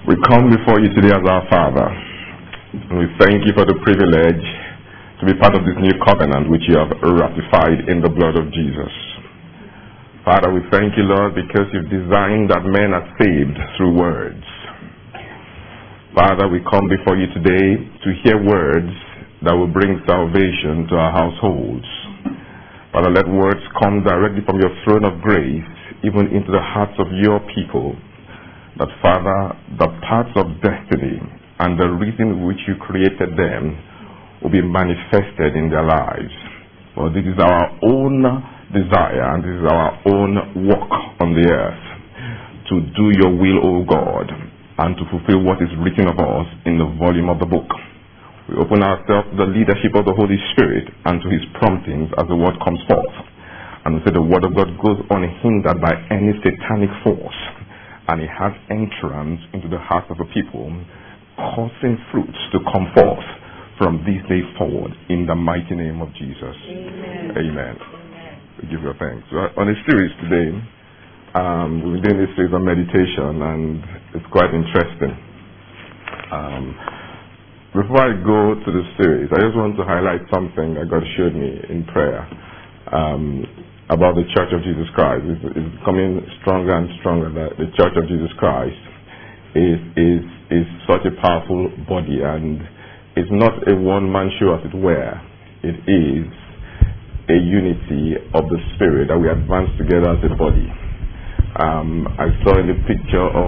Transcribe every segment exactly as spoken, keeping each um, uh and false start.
We come before you today as our Father, and we thank you for the privilege to be part of this new covenant which you have ratified in the blood of Jesus. Father, we thank you, Lord, because you've designed that men are saved through words. Father, we come before you today to hear words that will bring salvation to our households. Father, let words come directly from your throne of grace, even into the hearts of your people. That, Father, the paths of destiny and the reason which you created them will be manifested in their lives. For this is our own desire and this is our own work on the earth, to do your will, O God, and to fulfill what is written of us in the volume of the book. We open ourselves to the leadership of the Holy Spirit and to his promptings as the word comes forth. And we say the word of God goes unhindered by any satanic force, and it has entrance into the hearts of the people, causing fruits to come forth from this day forward in the mighty name of Jesus. Amen. Amen. Amen. We give you thanks. So on a series today, um, we've been doing this series on meditation, and it's quite interesting. Um, before I go to the series, I just want to highlight something that God showed me in prayer. Um, about the Church of Jesus Christ. It's, it's becoming stronger and stronger that the Church of Jesus Christ is is is such a powerful body, and it's not a one-man show, as it were. It is a unity of the Spirit that we advance together as a body. Um, I saw in the picture of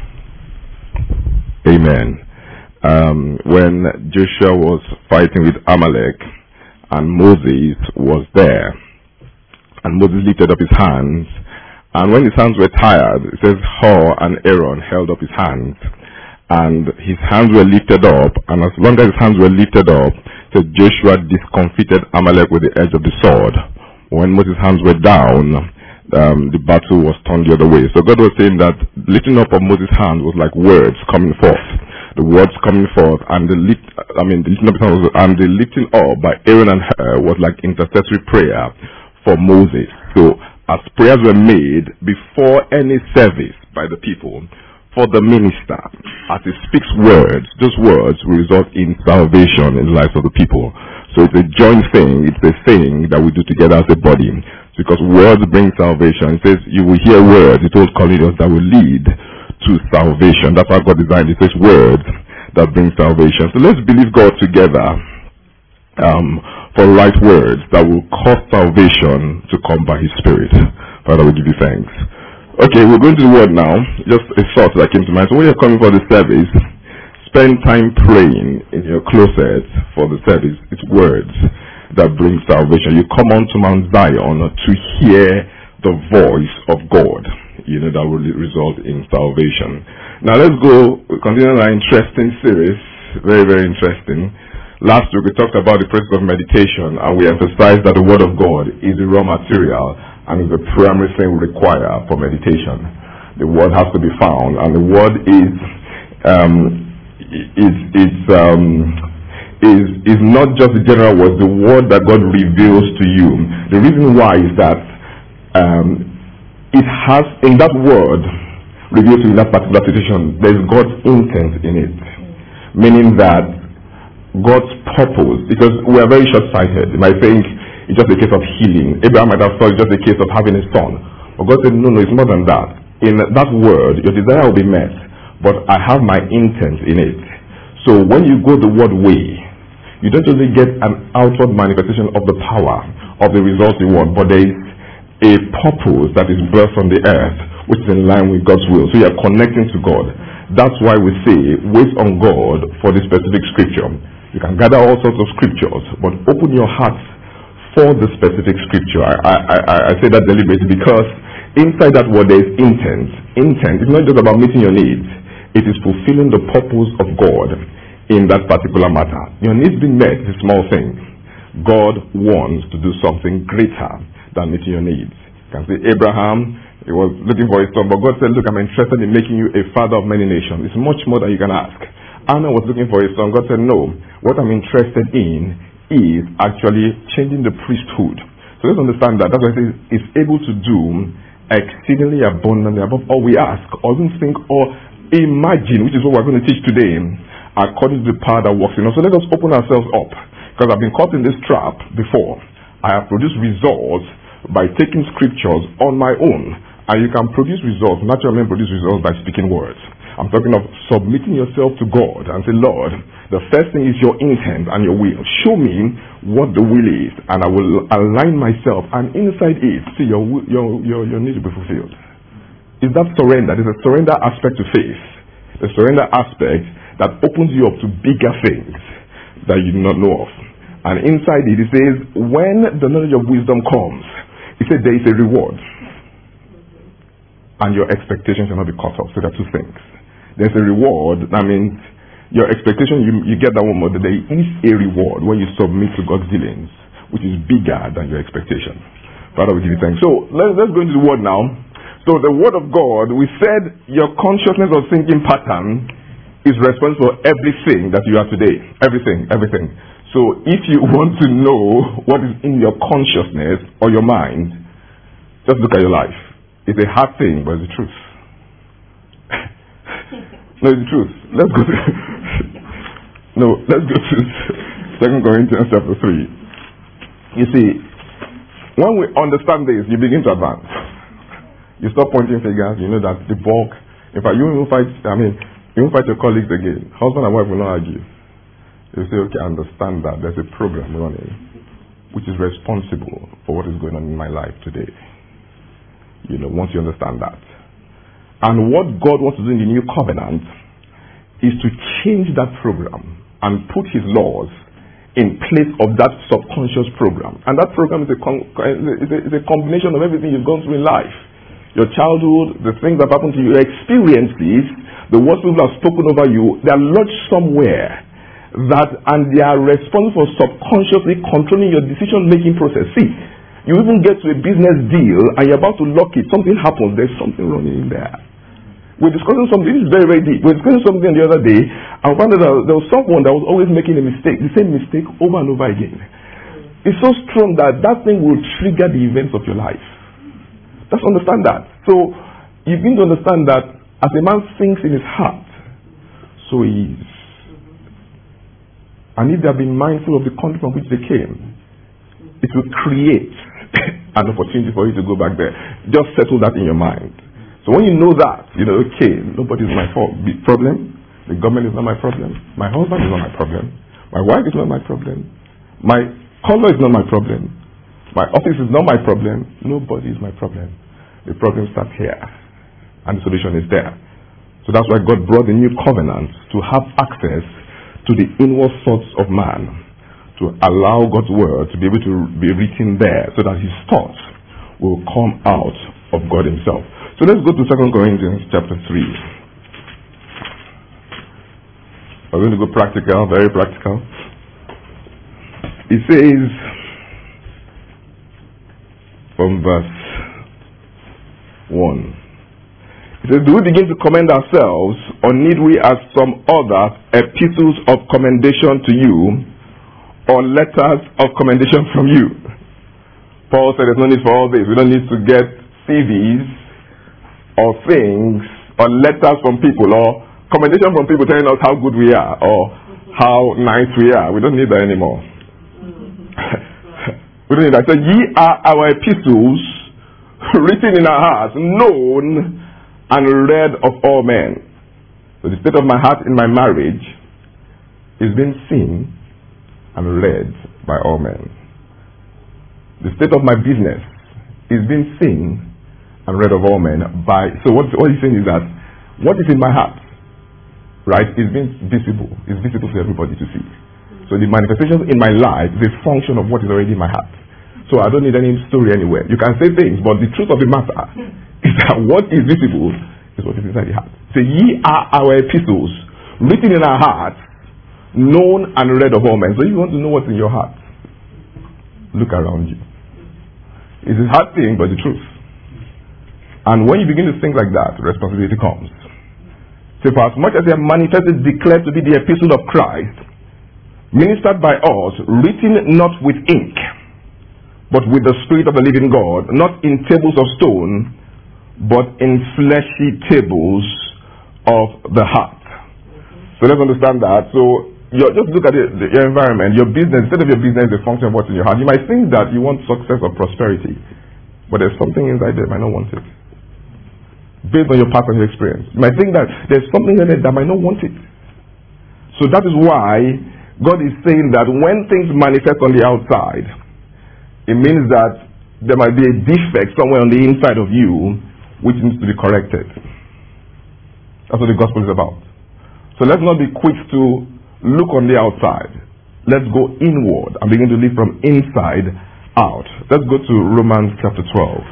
Amen um, when Joshua was fighting with Amalek and Moses was there. And Moses lifted up his hands, and when his hands were tired, it says Hur and Aaron held up his hands, and his hands were lifted up, and as long as his hands were lifted up, it says Joshua discomfited Amalek with the edge of the sword. When Moses' hands were down, um, the battle was turned the other way. So God was saying that lifting up of Moses' hand was like words coming forth. The words coming forth, and the lift, I mean, the lifting up of his hands was, and the lifting up by Aaron and Hur was like intercessory prayer for Moses. So as prayers were made before any service by the people for the minister, as he speaks words, those words will result in salvation in the lives of the people. So it's a joint thing, it's a thing that we do together as a body, because words bring salvation. It says you will hear words, he told Cornelius, that will lead to salvation. That's how God designed it. It says words that bring salvation. So let's believe God together um for right words that will cause salvation to come by his Spirit. Father, we give you thanks. Okay, we're going to the word now. Just a thought that came to mind. So when you're coming for the service, spend time praying in your closet for the service. It's words that bring salvation. You come onto Mount Zion to hear the voice of God, you know, that will result in salvation. Now let's go, we continue our interesting series. Very, very interesting. Last week we talked about the process of meditation, and we emphasized that the Word of God is the raw material and is the primary thing we require for meditation. The Word has to be found, and the Word is um, is is um, is is not just the general word. The Word that God reveals to you. The reason why is that um, it has, in that Word revealed to you in that particular situation, there is God's intent in it, meaning that God's purpose, because we are very short-sighted. You might think it's just a case of healing. Abraham might have thought it's just a case of having a son. But God said, no, no, it's more than that. In that word, your desire will be met, but I have my intent in it. So when you go the word way, you don't only get an outward manifestation of the power of the results you want, but there is a purpose that is birthed from the earth, which is in line with God's will. So you are connecting to God. That's why we say, wait on God for the specific scripture. You can gather all sorts of scriptures, but open your heart for the specific scripture. I, I, I, I say that deliberately because inside that word there is intent. Intent is not just about meeting your needs. It is fulfilling the purpose of God in that particular matter. Your needs being met is a small thing. God wants to do something greater than meeting your needs. You can see Abraham, he was looking for his son, but God said, look, I'm interested in making you a father of many nations. It's much more than you can ask. Anna was looking for his son. God said, no, what I'm interested in is actually changing the priesthood. So let's understand that. That's why it says it's able to do exceedingly abundantly above all we ask or even think or imagine, which is what we're going to teach today, according to the power that works in us. So let us open ourselves up, because I've been caught in this trap before. I have produced results by taking scriptures on my own. And you can produce results, natural men produce results by speaking words. I'm talking of submitting yourself to God and say, Lord, the first thing is your intent and your will. Show me what the will is, and I will align myself, and inside it, see, your your your, your need to be fulfilled. Is that surrender? There's a surrender aspect to faith. The surrender aspect that opens you up to bigger things that you do not know of. And inside it, it says, when the knowledge of wisdom comes, it says there is a reward. And your expectations shall not be cut off. So there are two things. There's a reward. That means your expectation, you, you get that one more. There is a reward when you submit to God's dealings, which is bigger than your expectation. Father, we give you thanks. So let's, let's go into the word now. So the word of God, we said your consciousness of thinking pattern is responsible for everything that you are today. Everything, everything. So if you want to know what is in your consciousness or your mind, just look at your life. It's a hard thing, but it's the truth. No, it's the truth. Let's go to No, let's go to Second Corinthians chapter three. You see, when we understand this, you begin to advance. You stop pointing fingers, you know that the bulk, in fact, you won't fight, I mean, you won't fight your colleagues again. Husband and wife will not argue. You say, okay, I understand that there's a program running which is responsible for what is going on in my life today. You know, once you understand that. And what God wants to do in the new covenant is to change that program and put his laws in place of that subconscious program. And that program is a, con- is a, is a combination of everything you've gone through in life. Your childhood, the things that happened to you, your experiences, the words people have spoken over you, they are lodged somewhere. That, and they are responsible for subconsciously controlling your decision-making process. See, you even get to a business deal and you're about to lock it, something happens, there's something wrong in there. We're discussing something, this is very, very deep. We're discussing something the other day, and we found out that there was someone that was always making a mistake, the same mistake over and over again. It's so strong that that thing will trigger the events of your life. Just understand that. So, you begin to understand that as a man thinks in his heart, so he is. And if they have been mindful of the country from which they came, it will create an opportunity for you to go back there. Just settle that in your mind. So when you know that, you know, okay, nobody is my fault. problem. The government is not my problem. My husband is not my problem. My wife is not my problem. My color is not my problem. My office is not my problem. Nobody is my problem. The problem starts here. And the solution is there. So that's why God brought the new covenant to have access to the inward thoughts of man, to allow God's word to be able to be written there so that his thoughts will come out of God himself. So let's go to Second Corinthians chapter three. We're going to go practical, very practical. It says from verse one. It says, do we begin to commend ourselves, or need we as some other epistles of commendation to you, or letters of commendation from you? Paul said there's no need for all this. We don't need to get C Vs or things or letters from people or commendation from people telling us how good we are or how nice we are. We don't need that anymore. We don't need that. So ye are our epistles written in our hearts, known and read of all men. So the state of my heart in my marriage is being seen and read by all men. The state of my business is being seen and read of all men by, so what, what he's saying is that what is in my heart, right, is being visible, is visible for everybody to see. So the manifestations in my life is a function of what is already in my heart. So I don't need any story anywhere. You can say things, but the truth of the matter is that what is visible is what is inside the heart. So ye are our epistles, written in our hearts, known and read of all men. So if you want to know what's in your heart, look around you. It's a hard thing, but the truth. And when you begin to think like that, responsibility comes. So for as much as they are manifested, declared to be the epistle of Christ, ministered by us, written not with ink, but with the Spirit of the living God, not in tables of stone, but in fleshy tables of the heart. So let's understand that. So you just look at it, the, your environment, your business. Instead of your business, the function of what's in your heart. You might think that you want success or prosperity, but there's something inside there that might not want it. Based on your past and your experience, you might think that there's something in it that might not want it. So that is why God is saying that when things manifest on the outside, it means that there might be a defect somewhere on the inside of you which needs to be corrected. That's what the gospel is about. So let's not be quick to look on the outside. Let's go inward and begin to live from inside out. Let's go to Romans chapter twelve.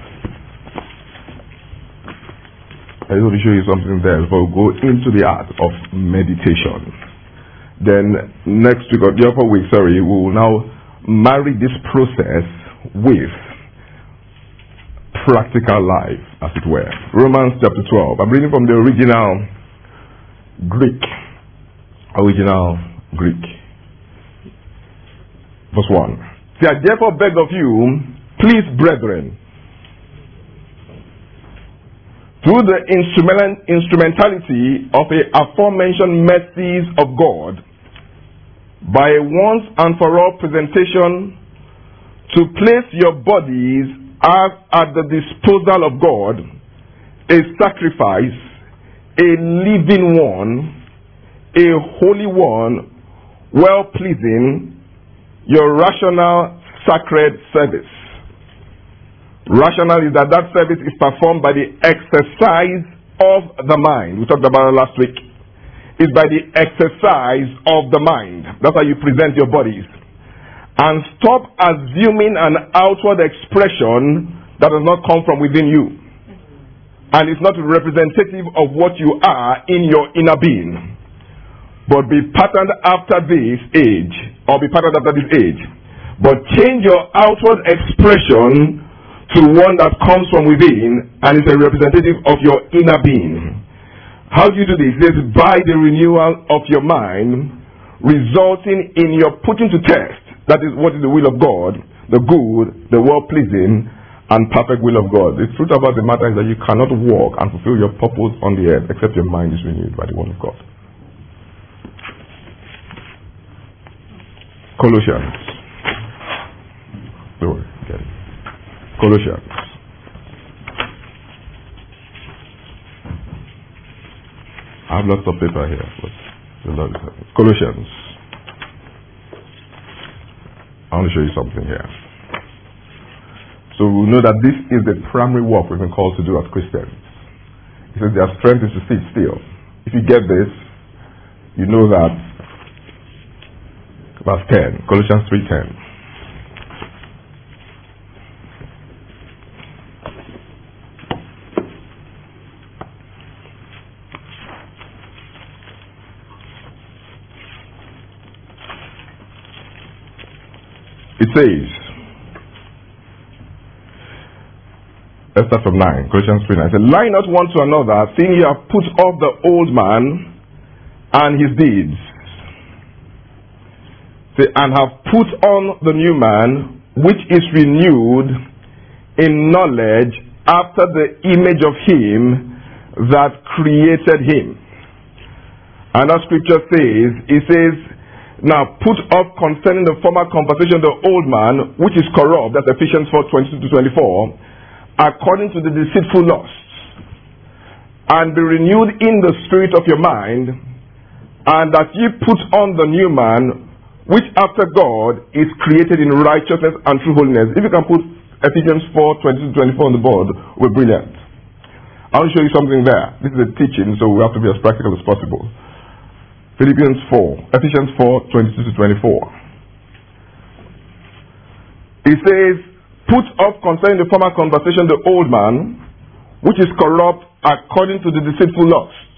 I just want to show you something there before we go into the art of meditation. Then next week, or the other week, sorry, we will now marry this process with practical life, as it were. Romans chapter twelve. I'm reading from the original Greek. Original Greek. Verse one. See, I therefore beg of you, please, brethren, through the instrument, instrumentality of the aforementioned mercies of God, by a once and for all presentation, to place your bodies as at the disposal of God, a sacrifice, a living one, a holy one, well-pleasing, your rational, sacred service. Rational is that that service is performed by the exercise of the mind. We talked about it last week. It's by the exercise of the mind. That's how you present your bodies. And stop assuming an outward expression that does not come from within you. And it's not representative of what you are in your inner being. But be patterned after this age, or be patterned after this age. But change your outward expression to one that comes from within and is a representative of your inner being. How do you do this? It is by the renewal of your mind, resulting in your putting to test. That is what is the will of God, the good, the well-pleasing, and perfect will of God. The truth about the matter is that you cannot walk and fulfill your purpose on the earth except your mind is renewed by the word of God. Colossians. Don't worry, get it. Colossians. I have lots of paper here, but the Lord is helping. Colossians. I want to show you something here. So we know that this is the primary work we've been called to do as Christians. He says their strength is to sit still. If you get this, you know that. Verse ten, Colossians three ten. It says, let's start from nine, Colossians three nine. It says, lie not one to another, seeing ye have put off the old man and his deeds, say, and have put on the new man, which is renewed in knowledge after the image of him that created him. And that scripture says, it says, now put off concerning the former conversation the old man, which is corrupt, that's Ephesians four twenty-two to twenty-four, according to the deceitful lusts, and be renewed in the spirit of your mind, and that ye put on the new man, which after God is created in righteousness and true holiness. If you can put Ephesians four twenty-two to twenty-four on the board, we're brilliant. I want to show you something there. This is a teaching, so we have to be as practical as possible. Philippians four, Ephesians four twenty-two to twenty-four. It says, put off concerning the former conversation the old man, which is corrupt according to the deceitful lusts.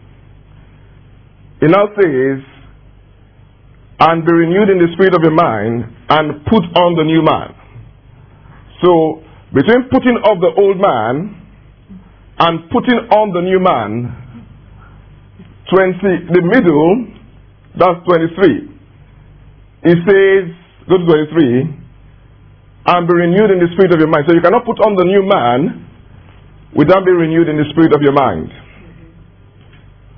It now says, and be renewed in the spirit of your mind, and put on the new man. So, between putting off the old man and putting on the new man, twenty, the middle, that's twenty-three. It says, go to twenty-three, and be renewed in the spirit of your mind. So you cannot put on the new man without being renewed in the spirit of your mind.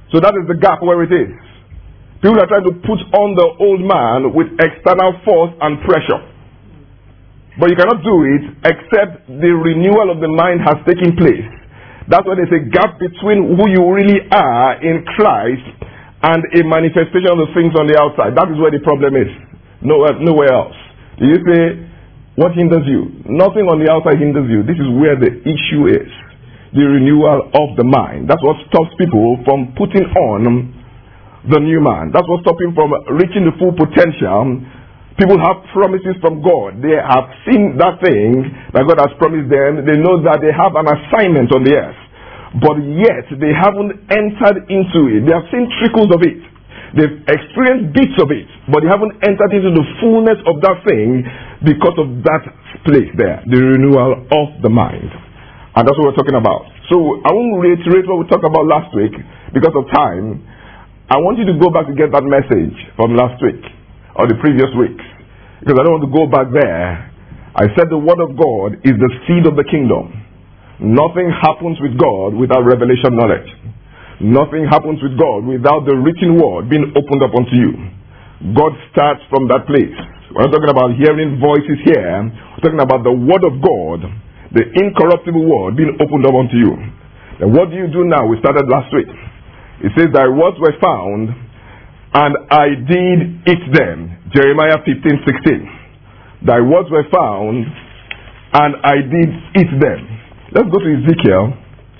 So that is the gap where it is. People are trying to put on the old man with external force and pressure. But you cannot do it except the renewal of the mind has taken place. That's why there's a gap between who you really are in Christ and a manifestation of the things on the outside. That is where the problem is. Nowhere, nowhere else. Do you say, what hinders you? Nothing on the outside hinders you. This is where the issue is. The renewal of the mind. That's what stops people from putting on the new man. That's what stops him from reaching the full potential. People have promises from God. They have seen that thing that God has promised them. They know that they have an assignment on the earth. But yet, they haven't entered into it. They have seen trickles of it. They've experienced bits of it. But they haven't entered into the fullness of that thing because of that place there. The renewal of the mind. And that's what we're talking about. So, I won't reiterate what we talked about last week because of time. I want you to go back to get that message from last week or the previous weeks, because I don't want to go back there. I said the Word of God is the seed of the kingdom. Nothing happens with God without revelation knowledge. Nothing happens with God without the written Word being opened up unto you. God starts from that place. We're not talking about hearing voices here. We're talking about the Word of God, the incorruptible Word being opened up unto you. And what do you do now? We started last week. It says, thy words were found, and I did eat them. Jeremiah fifteen sixteen. Thy words were found, and I did eat them. Let's go to Ezekiel.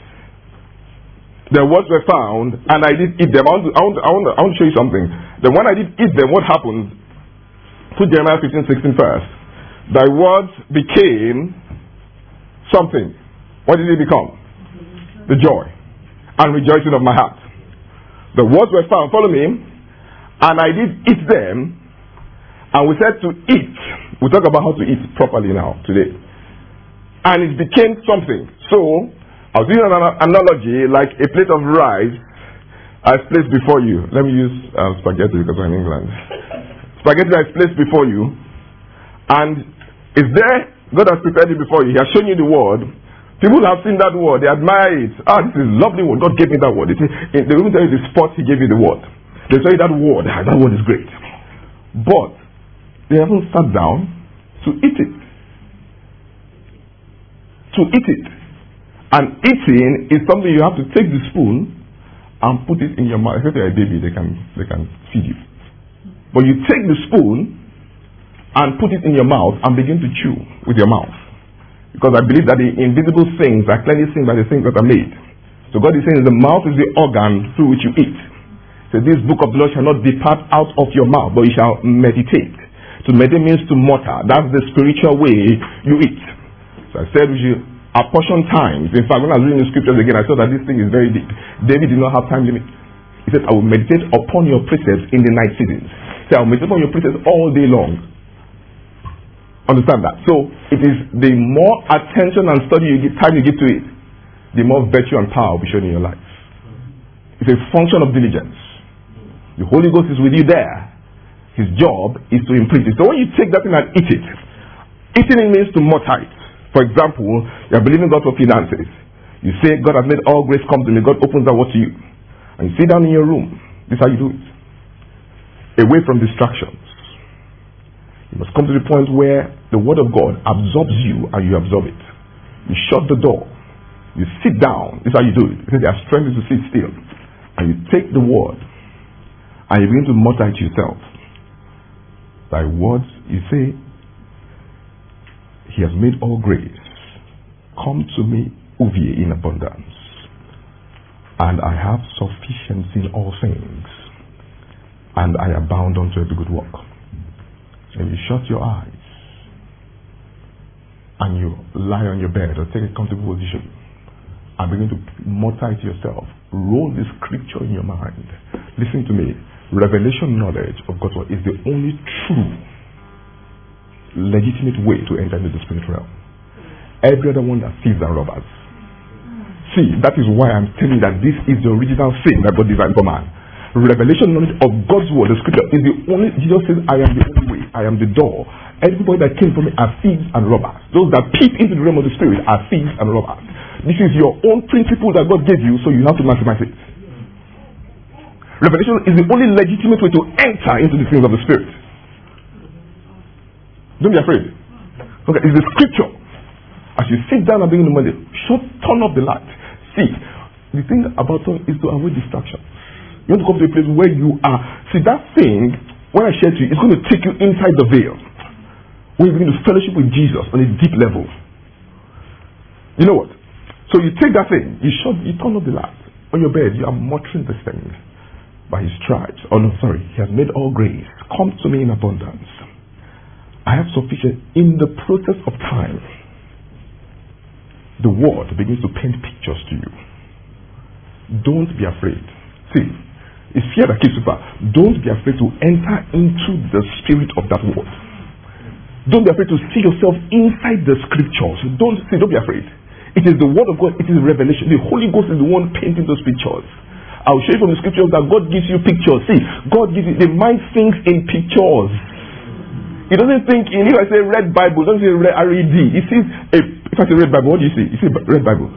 The words were found, and I did eat them. I want to, I want to, I want to, I want to show you something. Then when I did eat them, what happened? Put Jeremiah fifteen sixteen first. Thy words became something. What did it become? The joy and rejoicing of my heart. The words were found, follow me, and I did eat them, and we said to eat. We'll talk about how to eat properly now, today. And it became something. So, I was using an analogy like a plate of rice I've placed before you. Let me use uh, spaghetti because I'm in England. Spaghetti I've placed before you, and is there, God has prepared it before you. He has shown you the word. People have seen that word, they admire it. Ah, this is a lovely word. God gave me that word. They, say, they will tell you the spot He gave you the word. They tell you that word. Ah, that word is great. But they haven't sat down to eat it. To eat it. And eating is something you have to take the spoon and put it in your mouth. If you're a baby, they can they can feed you. But you take the spoon and put it in your mouth and begin to chew with your mouth. Because I believe that the invisible things are clearly seen by the things that are made. So God is saying the mouth is the organ through which you eat. So this book of law shall not depart out of your mouth, but you shall meditate. To meditate means to mutter. That's the spiritual way you eat. So I said we should apportion times. In fact, when I was reading the scriptures again, I saw that this thing is very deep. David did not have time limit. He said, I will meditate upon your precepts in the night seasons. He said, I will meditate upon your precepts all day long. Understand that? So, it is the more attention and study you give, time you give to it, the more virtue and power will be shown in your life. It's a function of diligence. The Holy Ghost is with you there. His job is to imprint it. So when you take that thing and eat it, eating it means to mutter it. For example, you are believing God for finances. You say, God has made all grace come to me. God opens that word to you. And you sit down in your room. This is how you do it. Away from distractions. You must come to the point where the Word of God absorbs you and you absorb it. You shut the door. You sit down. This is how you do it. Because their strength is to sit still. And you take the Word and you begin to mutter it yourself. By words, you say, He has made all grace come to me, Uvie, in abundance. And I have sufficiency in all things. And I abound unto every good work. And you shut your eyes and you lie on your bed or take a comfortable position and begin to mutter it yourself. Roll the scripture in your mind. Listen to me. Revelation knowledge of God's word is the only true, legitimate way to enter into the spirit realm. Every other one that thieves and robbers. See, that is why I'm telling you that this is the original thing that God designed for man. Revelation knowledge of God's word, the scripture, is the only. Jesus says, I am the only way, I am the door. Everybody that came from me are thieves and robbers. Those that peep into the realm of the spirit are thieves and robbers. This is your own principle that God gave you, so you have to maximize it. Revelation is the only legitimate way to enter into the things of the Spirit. Don't be afraid. Okay, it's the scripture. As you sit down and begin to meditate, shut, turn off the light. See, the thing about it is to avoid distraction. You want to come to a place where you are. See, that thing, when I share to you, it's going to take you inside the veil. When you begin to fellowship with Jesus on a deep level. You know what? So you take that thing, you shut, you turn off the light. On your bed, you are muttering this thing. By his stripes. Oh no, sorry. He has made all grace. Come to me in abundance. I have sufficient. In the process of time, the word begins to paint pictures to you. Don't be afraid. See, it's fear that keeps you back. Don't be afraid to enter into the spirit of that word. Don't be afraid to see yourself inside the scriptures. Don't see, don't be afraid. It is the word of God, it is revelation. The Holy Ghost is the one painting those pictures. I'll show you from the scriptures that God gives you pictures. See, God gives you, the mind thinks in pictures. He doesn't think in, if I say red Bible, doesn't say red R E D. He sees, a, if I say red Bible, what do you see? You see red Bible.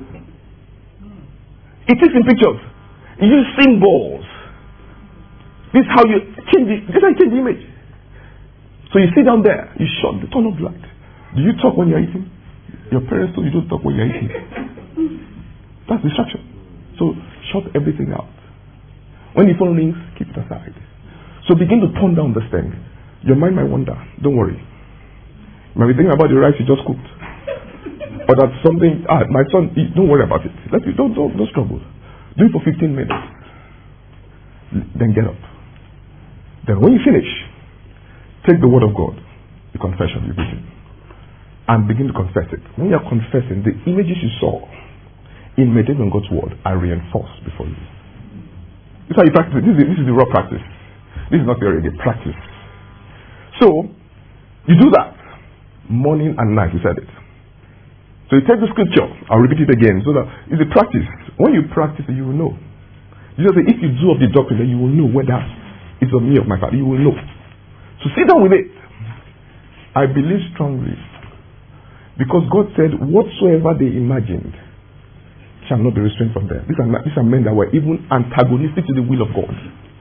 It is in pictures. You use symbols. This is how you change the, this is how you change the image. So you sit down there, you shut the turn off the light. Do you talk when you're eating? Your parents told you don't talk when you're eating. That's distraction. So shut everything out. When the phone rings, keep it aside. So begin to turn down this thing. Your mind might wander. Don't worry. You might be thinking about the rice you just cooked. Or that something, ah, my son, don't worry about it. Let me, don't, don't, don't struggle. Do it for fifteen minutes. Then get up. Then when you finish, take the word of God, the confession you've written, and begin to confess it. When you're confessing, the images you saw in meditating on God's word are reinforced before you. This is how you practice it. This is, this is the raw practice. This is not theory, the practice. So, you do that morning and night, we said it. So you take the scripture, I'll repeat it again, so that it's a practice. When you practice it, you will know. Jesus said, if you do of the doctrine, then you will know whether it's of me or my Father. You will know. So sit down with it. I believe strongly. Because God said, whatsoever they imagined shall not be restrained from them. These are, these are men that were even antagonistic to the will of God.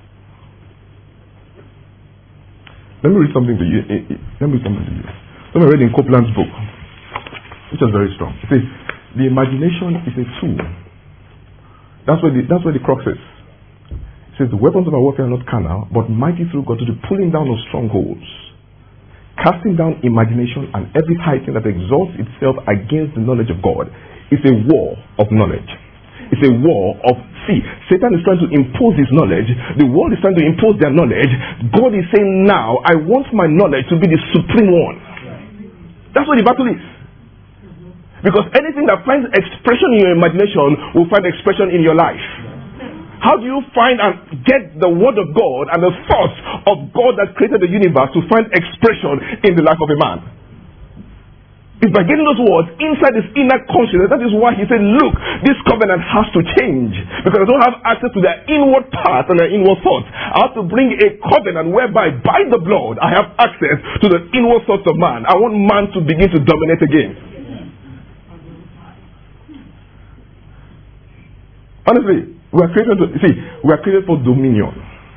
Let me read something to you. Let me read something to you. Let me read in Copeland's book, which is very strong. It says, the imagination is a tool. That's where the, that's where the crux is. It says, the weapons of our warfare are not carnal, but mighty through God to the pulling down of strongholds, casting down imagination and every high thing that exalts itself against the knowledge of God. It's a war of knowledge. It's a war of, see, Satan is trying to impose his knowledge. The world is trying to impose their knowledge. God is saying now, I want my knowledge to be the supreme one. That's what the battle is. Because anything that finds expression in your imagination will find expression in your life. How do you find and get the word of God and the thoughts of God that created the universe to find expression in the life of a man? It's by getting those words inside his inner consciousness. That is why he said, look, this covenant has to change. Because I don't have access to their inward parts and their inward thoughts. I have to bring a covenant whereby by the blood I have access to the inward thoughts of man. I want man to begin to dominate again. Honestly, we are created to, see, we are created for dominion.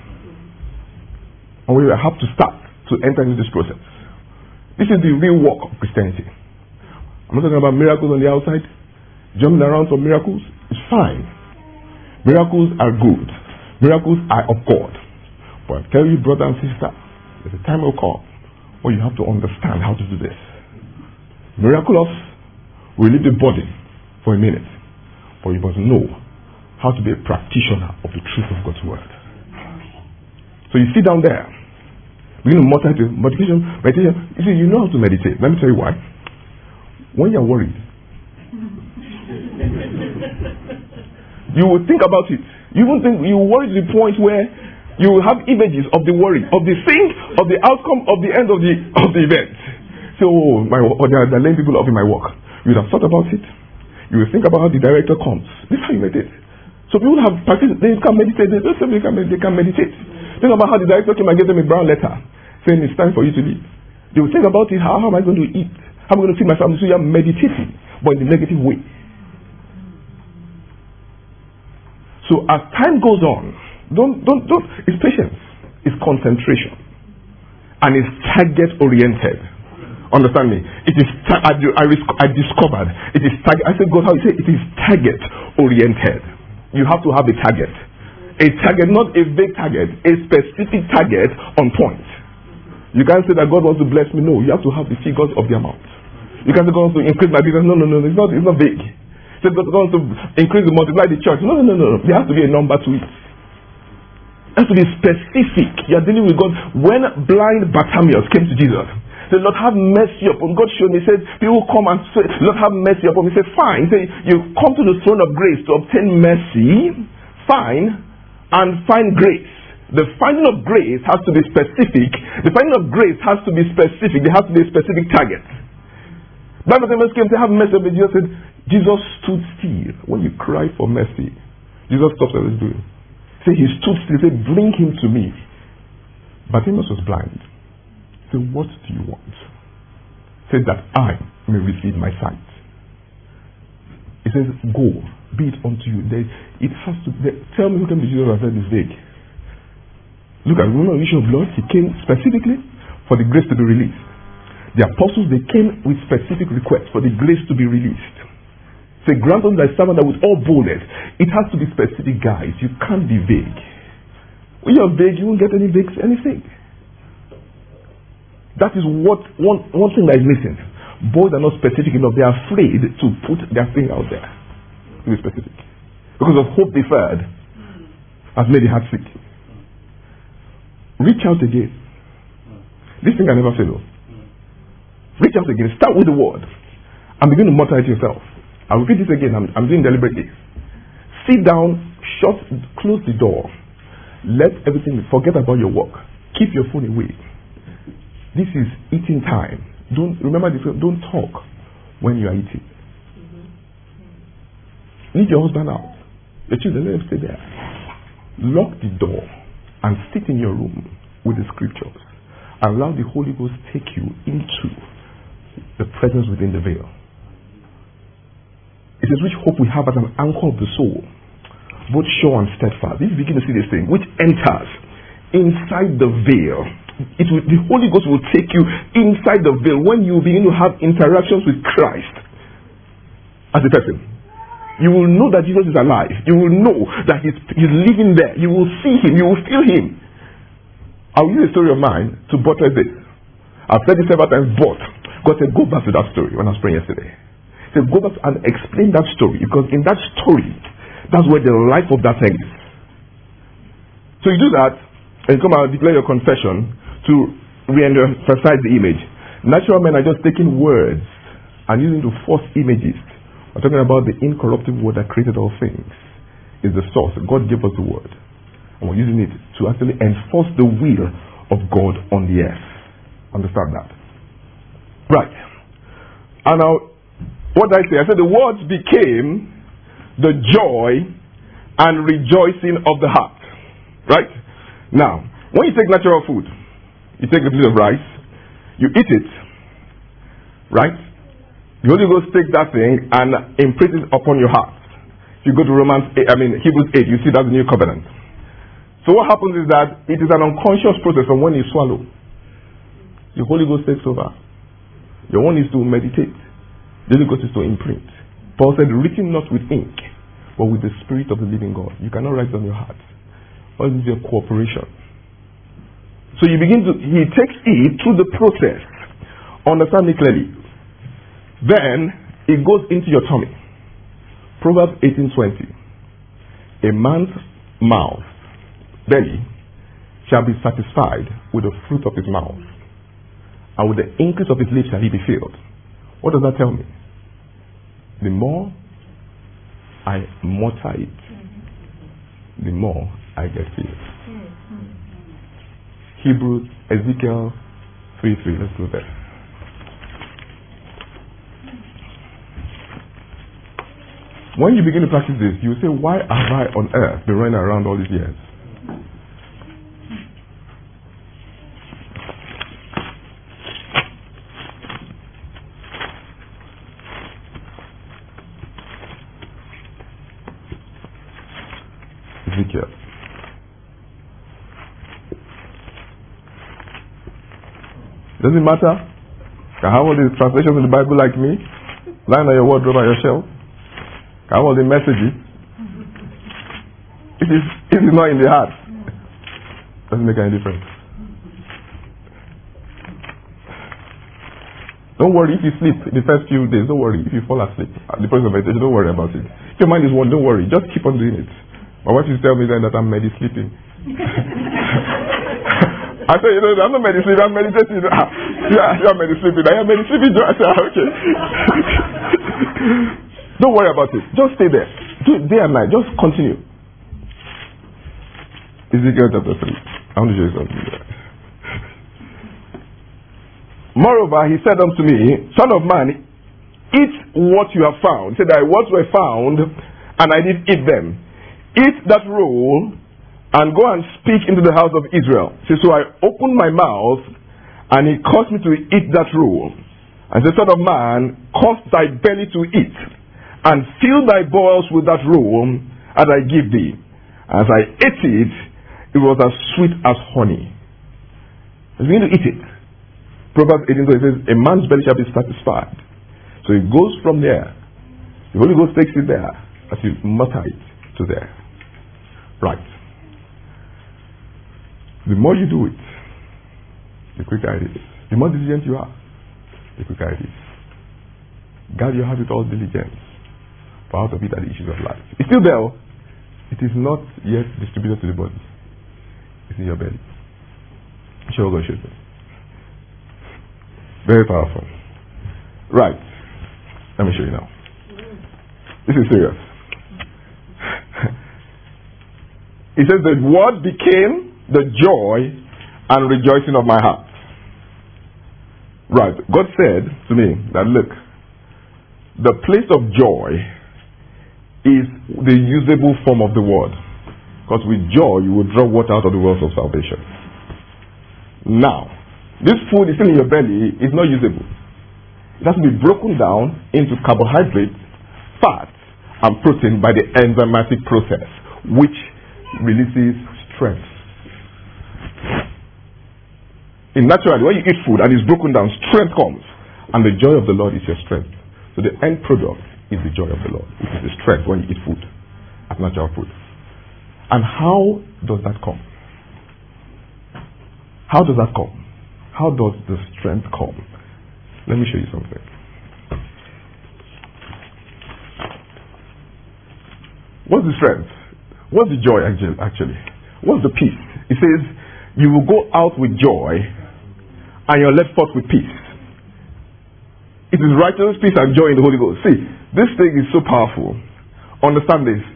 And we have to start to enter into this process. This is the real work of Christianity. I'm not talking about miracles on the outside. Jumping around for miracles is fine. Miracles are good. Miracles are of God. But I tell you, brother and sister, there's a time will come where you have to understand how to do this. Miraculous will leave the body for a minute. But you must know how to be a practitioner of the truth of God's word. So you sit down there, begin to meditate, meditation, meditation. You see, you know how to meditate. Let me tell you why. When you're worried, you will think about it. You won't think, you will worry to the point where you will have images of the worry, of the thing, of the outcome, of the end of the of the event. So, oh, my, or there are laying people up in my work. You would have thought about it. You will think about how the director comes. This is how you meditate. So people have practiced, they can meditate, they don't say they can, they can meditate. Think about how the director came and gave them a brown letter saying it's time for you to leave. They will think about it, how, how am I going to eat? How am I going to feed my family? So you are meditating, but in the negative way. So as time goes on, Don't, don't, don't. It's patience. It's concentration. And it's target oriented. Understand me? It is, ta- I, I, I discovered, it is target. I said, God, how you say it is target oriented. You have to have a target. A target, not a vague target, a specific target on point. You can't say that God wants to bless me. No, you have to have the figures of the amount. You can't say God wants to increase my business. No, no, no, it's not, it's not vague. Say God wants to increase the multiply the church. No, no, no, no. There has to be a number to it. It has to be specific. You are dealing with God. When blind Bartimaeus came to Jesus, he said, Lord, have mercy upon. God showed me. He said, people come and say, Lord, have mercy upon me. He said, fine. He said, you come to the throne of grace to obtain mercy. Fine. And find grace. The finding of grace has to be specific. The finding of grace has to be specific. There has to be a specific target. Bible Bartimaeus came to have mercy upon Jesus. Said, Jesus stood still when you cried for mercy. Jesus stopped what he was doing. Say he stood still. He said, bring him to me. Bartimaeus was blind. He said, what do you want? He said, that I may receive my sight. He says, go, be it unto you. They, it has to. They, tell me who came to Jesus and said this vague. Look at the woman issue of blood. He came specifically for the grace to be released. The apostles, they came with specific requests for the grace to be released. Say, grant unto thy servant that with all boldness. It has to be specific, guys. You can't be vague. When you're vague, you won't get any vague anything. That is what one, one thing that is missing. Boys are not specific enough. They are afraid to put their thing out there to be specific. Because of hope deferred has made the heart sick. Reach out again. This thing I never fail. Reach out again. Start with the word. And begin to mutter it yourself. I'll repeat this again. I'm, I'm doing deliberately. Sit down, shut, close the door. Let everything, forget about your work. Keep your phone away. This is eating time. Don't remember this. Don't talk when you are eating. Leave your husband out. Your children, let them stay there. Lock the door and sit in your room with the scriptures. Allow the Holy Ghost take you into the presence within the veil. It is which hope we have as an anchor of the soul, both sure and steadfast. This begin to see this thing, which enters inside the veil. It will, the Holy Ghost will take you inside the veil when you begin to have interactions with Christ as a person. You will know that Jesus is alive. You will know that he's, he's living there. You will see him. You will feel him. I'll use a story of mine to buttress this. I've said this several times, but God said, go back to that story when I was praying yesterday. He said, go back and explain that story, because in that story, that's where the life of that thing is. So you do that, and come out and declare your confession to re-emphasize the image. Natural men are just taking words and using to force images. We're talking about the incorruptible word that created all things. Is the source. God gave us the word. And we're using it to actually enforce the will of God on the earth. Understand that? Right. And now, what did I say? I said the words became the joy and rejoicing of the heart. Right? Now, when you take natural food, you take a piece of rice, you eat it, right? The Holy Ghost takes that thing and imprints it upon your heart. If you go to Romans eight, I mean Hebrews eight, you see that's the new covenant. So what happens is that it is an unconscious process from when you swallow. The Holy Ghost takes over. Your one is to meditate. The Holy Ghost is to imprint. Paul said, written not with ink, but with the Spirit of the living God. You cannot write it on your heart. All this is your cooperation. So you begin to, he takes it through the process. Understand me clearly. Then, it goes into your tummy. Proverbs eighteen twenty. A man's mouth, belly, shall be satisfied with the fruit of his mouth, and with the increase of his lips shall he be filled. What does that tell me? The more I mutter it, the more I get filled. Hebrews, Ezekiel three three. Let's go there. When you begin to practice this, you will say, why have I on earth been running around all these years? Ezekiel. Does it matter? Can have all the translations in the Bible like me? Lying on your wardrobe on your shelf? Can have all the messages? It is, it is not in the heart. Doesn't make any difference. Don't worry if you sleep the first few days. Don't worry if you fall asleep. At the process of meditation, don't worry about it. If your mind is one, don't worry. Just keep on doing it. My wife used to tell me then that I'm medi sleeping. I said, you know, I'm not medi sleeping. I'm meditating. Yeah, you're medi sleeping. I am medi sleeping. I said, okay. Don't worry about it. Just stay there. Do it day and night. Just continue. Ezekiel chapter three. I want to show you something there. Moreover, he said unto me, Son of man, eat what you have found. He said, thy words were found, and I did eat them. Eat that roll, and go and speak into the house of Israel. See, so I opened my mouth, and he caused me to eat that roll. And said, Son of man, cause thy belly to eat, and fill thy bowels with that roll, as I give thee. As I ate it, it was as sweet as honey. I was going to eat it. Proverbs eighteen twenty says, a man's belly shall be satisfied. So it goes from there. The Holy Ghost takes it there, as you mutter it to there. Right. The more you do it, the quicker it is. The more diligent you are, the quicker it is. Guard your heart with all diligence, for out of it are the issues of life. It's still there. It is not yet distributed to the body. It's in your belly. Show God should be. Very powerful. Right. Let me show you now. This is serious. It says the word became the joy and rejoicing of my heart. Right. God said to me that, look, the place of joy is the usable form of the word. Because with joy you will draw water out of the wells of salvation. Now, this food is still in your belly, is not usable. It has to be broken down into carbohydrates, fats, and protein by the enzymatic process, which releases strength. In naturally, when you eat food and it's broken down, strength comes. And the joy of the Lord is your strength. So the end product is the joy of the Lord. It is the strength when you eat food, as natural food. And how does that come? How does that come? How does the strength come? Let me show you something. What's the strength? What's the joy actually? What's the peace? It says, you will go out with joy and you're left forth with peace. It is righteousness, peace, and joy in the Holy Ghost. See, this thing is so powerful. Understand this.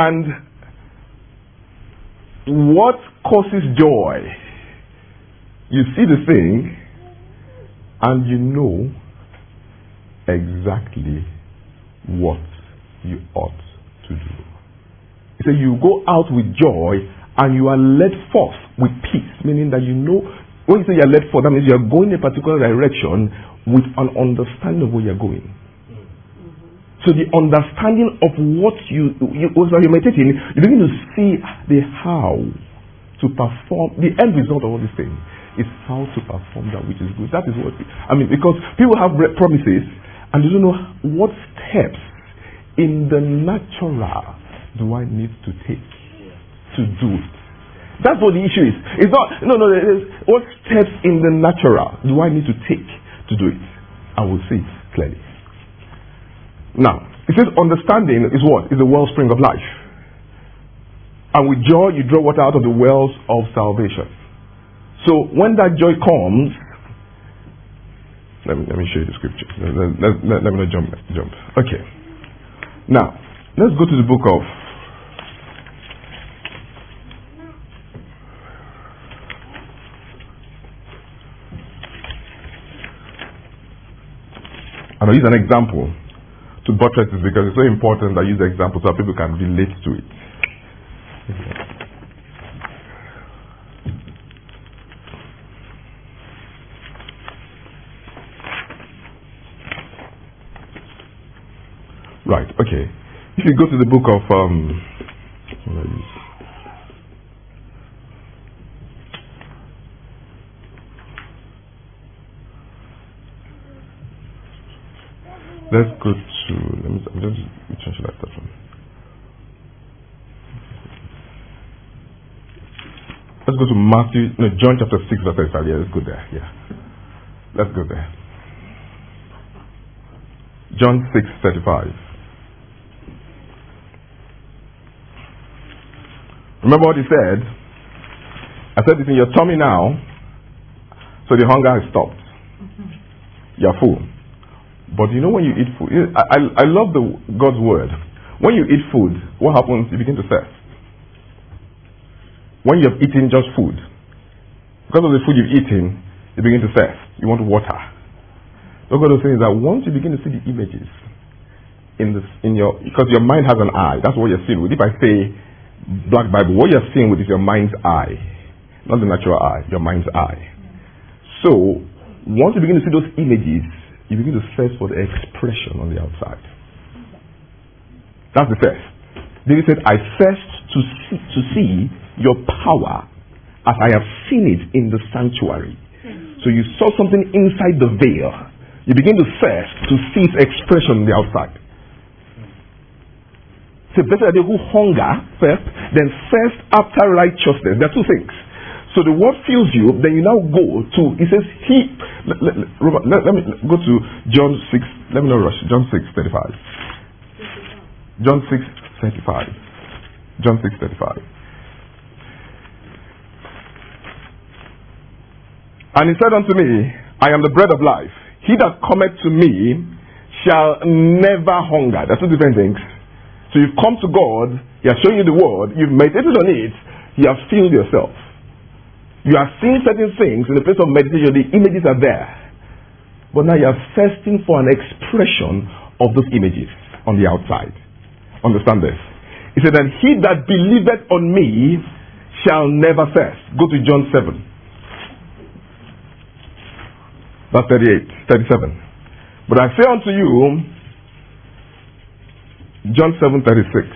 And what causes joy? You see the thing, and you know exactly what you ought to do. He said, you go out with joy, and you are led forth with peace. Meaning that you know, when you say you are led forth, that means you are going in a particular direction with an understanding of where you are going. Mm-hmm. So the understanding of what you, you was you're meditating, you begin to see the how to perform, the end result of all these things. Is how to perform that which is good. That is what, I mean, because people have promises and they don't know what steps in the natural do I need to take to do it. That's what the issue is. It's not, no, no, it's what steps in the natural do I need to take to do it? I will see it clearly. Now, it says understanding is what? Is the wellspring of life. And with joy you draw water out of the wells of salvation. So when that joy comes, let me let me show you the scripture. Let, let, let, let me not jump jump. Okay. Now let's go to the book of and I'll use an example to buttress this because it's so important that I use the example so that people can relate to it. Okay. Right, okay. If you go to the book of um, Let's go to, let me, let me which one should I start from? Let's go to Matthew, no, John chapter six, verse thirty-five. Yeah, let's go there. Yeah. Let's go there. John six, thirty-five. Remember what he said? I said it's in your tummy now, so the hunger has stopped. You're full. But you know when you eat food, I, I, I love the God's word. When you eat food, what happens? You begin to thirst. When you've eaten just food, because of the food you've eaten, you begin to thirst. You want water. What God is saying is that once you begin to see the images in this, in your, because your mind has an eye, that's what you're seeing with. If I say Black Bible, what you're seeing with is your mind's eye, not the natural eye, your mind's eye. So once you begin to see those images, you begin to search for the expression on the outside. That's the first. David said, I thirst to see, to see your power as I have seen it in the sanctuary. So you saw something inside the veil. You begin to thirst to see its expression on the outside. So better are they who hunger first, then thirst after righteousness. There are two things. So the word fills you, then you now go to, it says, he, let, let, let, let, let me go to John six, let me not rush, John six, thirty-five. John six, thirty-five. John six, thirty-five. And he said unto me, I am the bread of life. He that cometh to me shall never hunger. That's two different things. So you've come to God, He has shown you the word, you've meditated on it, you have filled yourself. You are seeing certain things in the place of meditation, the images are there. But now you are thirsting for an expression of those images on the outside. Understand this. He said that he that believeth on me shall never thirst. Go to John seven. Verse thirty-eight, thirty-seven. But I say unto you, John seven, thirty-six.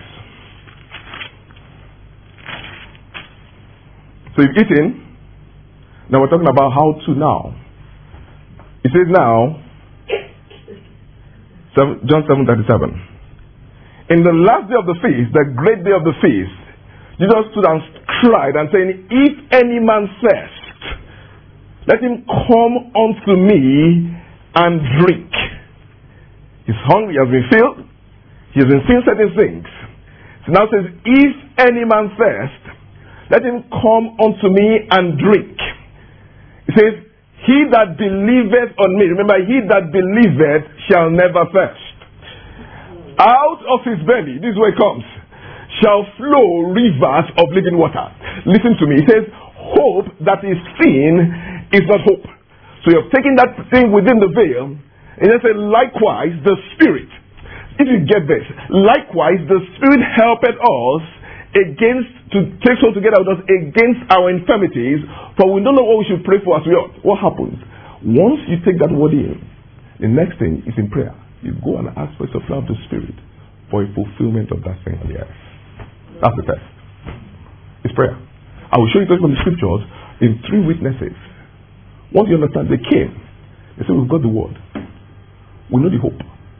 So you've eaten. Now we're talking about how to now. It says now, John seven, thirty-seven. In the last day of the feast, the great day of the feast, Jesus stood and cried and saying, if any man thirst, let him come unto me and drink. He's hungry, he has been filled. He has been seeing certain things. So now it says, if any man thirst, let him come unto me and drink. It says, he that believeth on me, remember, he that believeth shall never thirst. Out of his belly, this is where it comes, shall flow rivers of living water. Listen to me. It says, hope that is seen is not hope. So you're taking that thing within the veil, and then say, likewise, the Spirit. If you get this, likewise, the Spirit helpeth us against, to take so together with us against our infirmities, for we don't know what we should pray for as we ought. What happens? Once you take that word in, the next thing is in prayer. You go and ask for the supply of the Spirit for a fulfillment of that thing on the earth. That's the test. It's prayer. I will show you from the scriptures in three witnesses. Once you understand, they came. They said, we've got the word. We know the hope.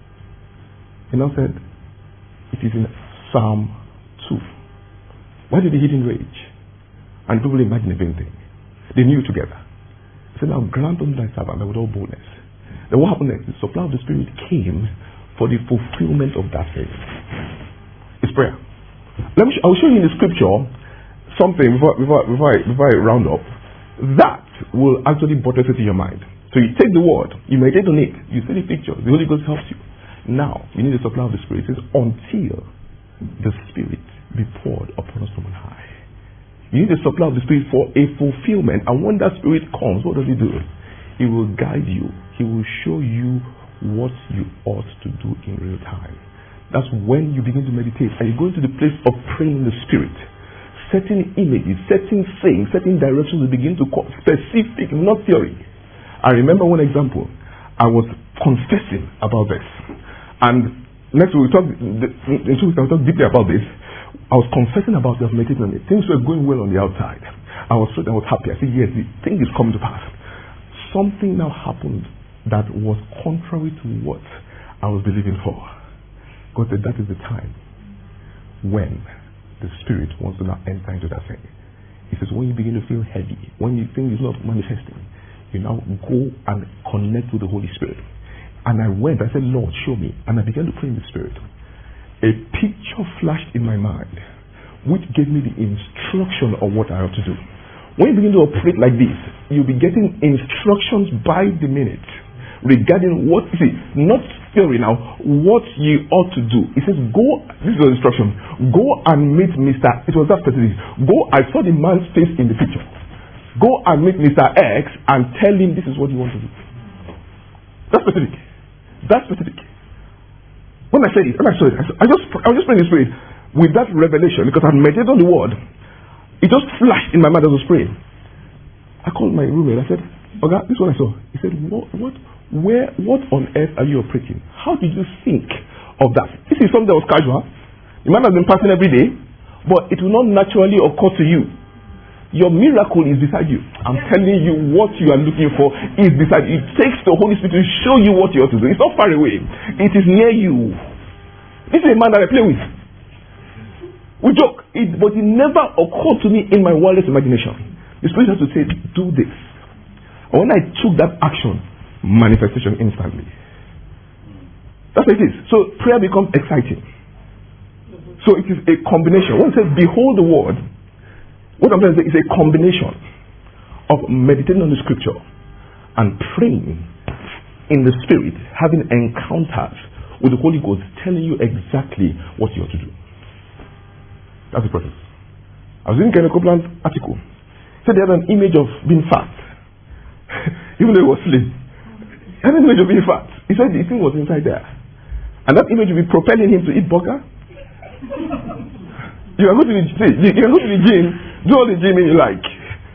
He now said, it is in Psalm two. Why did the hidden rage? And people imagine a vain thing. They knew together. He said, now grant unto thy servant with all boldness. Then what happened next? The supply of the Spirit came for the fulfillment of that thing. It's prayer. Let me. Sh- I will show you in the scripture something before, before, before, I, before I round up. That will actually buttress it in your mind. So you take the word, you meditate on it, you see the picture, the Holy Ghost helps you. Now, you need the supply of the Spirit. It says, until the Spirit be poured upon us from on high. You need the supply of the Spirit for a fulfillment. And when that Spirit comes, what does He do? He will guide you. He will show you what you ought to do in real time. That's when you begin to meditate and you go into the place of praying in the Spirit. Certain images, certain things, certain directions will begin to call specific, not theory. I remember one example. I was confessing about this. And next week we'll talk, in two weeks I'll talk deeply about this. I was confessing about it, I was meditating on it. Things were going well on the outside. I was I was happy. I said, yes, the thing is coming to pass. Something now happened that was contrary to what I was believing for. God said that is the time when the Spirit wants to now enter into that thing. He says when you begin to feel heavy, when you think it's not manifesting, you now go and connect with the Holy Spirit. And I went, I said, Lord, show me. And I began to pray in the Spirit. A picture flashed in my mind, which gave me the instruction of what I have to do. When you begin to operate like this, you'll be getting instructions by the minute regarding what, see, not theory now, what you ought to do. It says, go, this is the instruction, go and meet Mister, it was that specific, go, I saw the man's face in the picture. Go and meet Mister X and tell him this is what you want to do. That's specific. That's specific. When I said it, when I saw it, I just, I was just praying in the Spirit with that revelation because I meditated on the word. It just flashed in my mind as I was praying. I called my roommate. I said, "Okay, this is what I saw." He said, "What, what, where, what on earth are you operating? How did you think of that? This is something that was casual. You might have been passing every day, but it will not naturally occur to you. Your miracle is beside you. I'm telling you, what you are looking for is beside you. It takes the Holy Spirit to show you what you ought to do. It's not far away. It is near you." This is a man that I play with. We joke, it, but it never occurred to me in my wildest imagination. The Spirit has to say, do this. And when I took that action, manifestation instantly. That's what it is. So prayer becomes exciting. So it is a combination. When it says, behold the word, what I'm trying to say is a combination of meditating on the scripture and praying in the Spirit, having encounters with the Holy Ghost, telling you exactly what you ought to do. That's the process. I was reading Kenneth Copeland's article. He said they had an image of being fat. Even though he was slim. He had an image of being fat. He said the thing was inside there. And that image will be propelling him to eat burger. You can go to the, see, you can go to the gym, do all the gymming you like.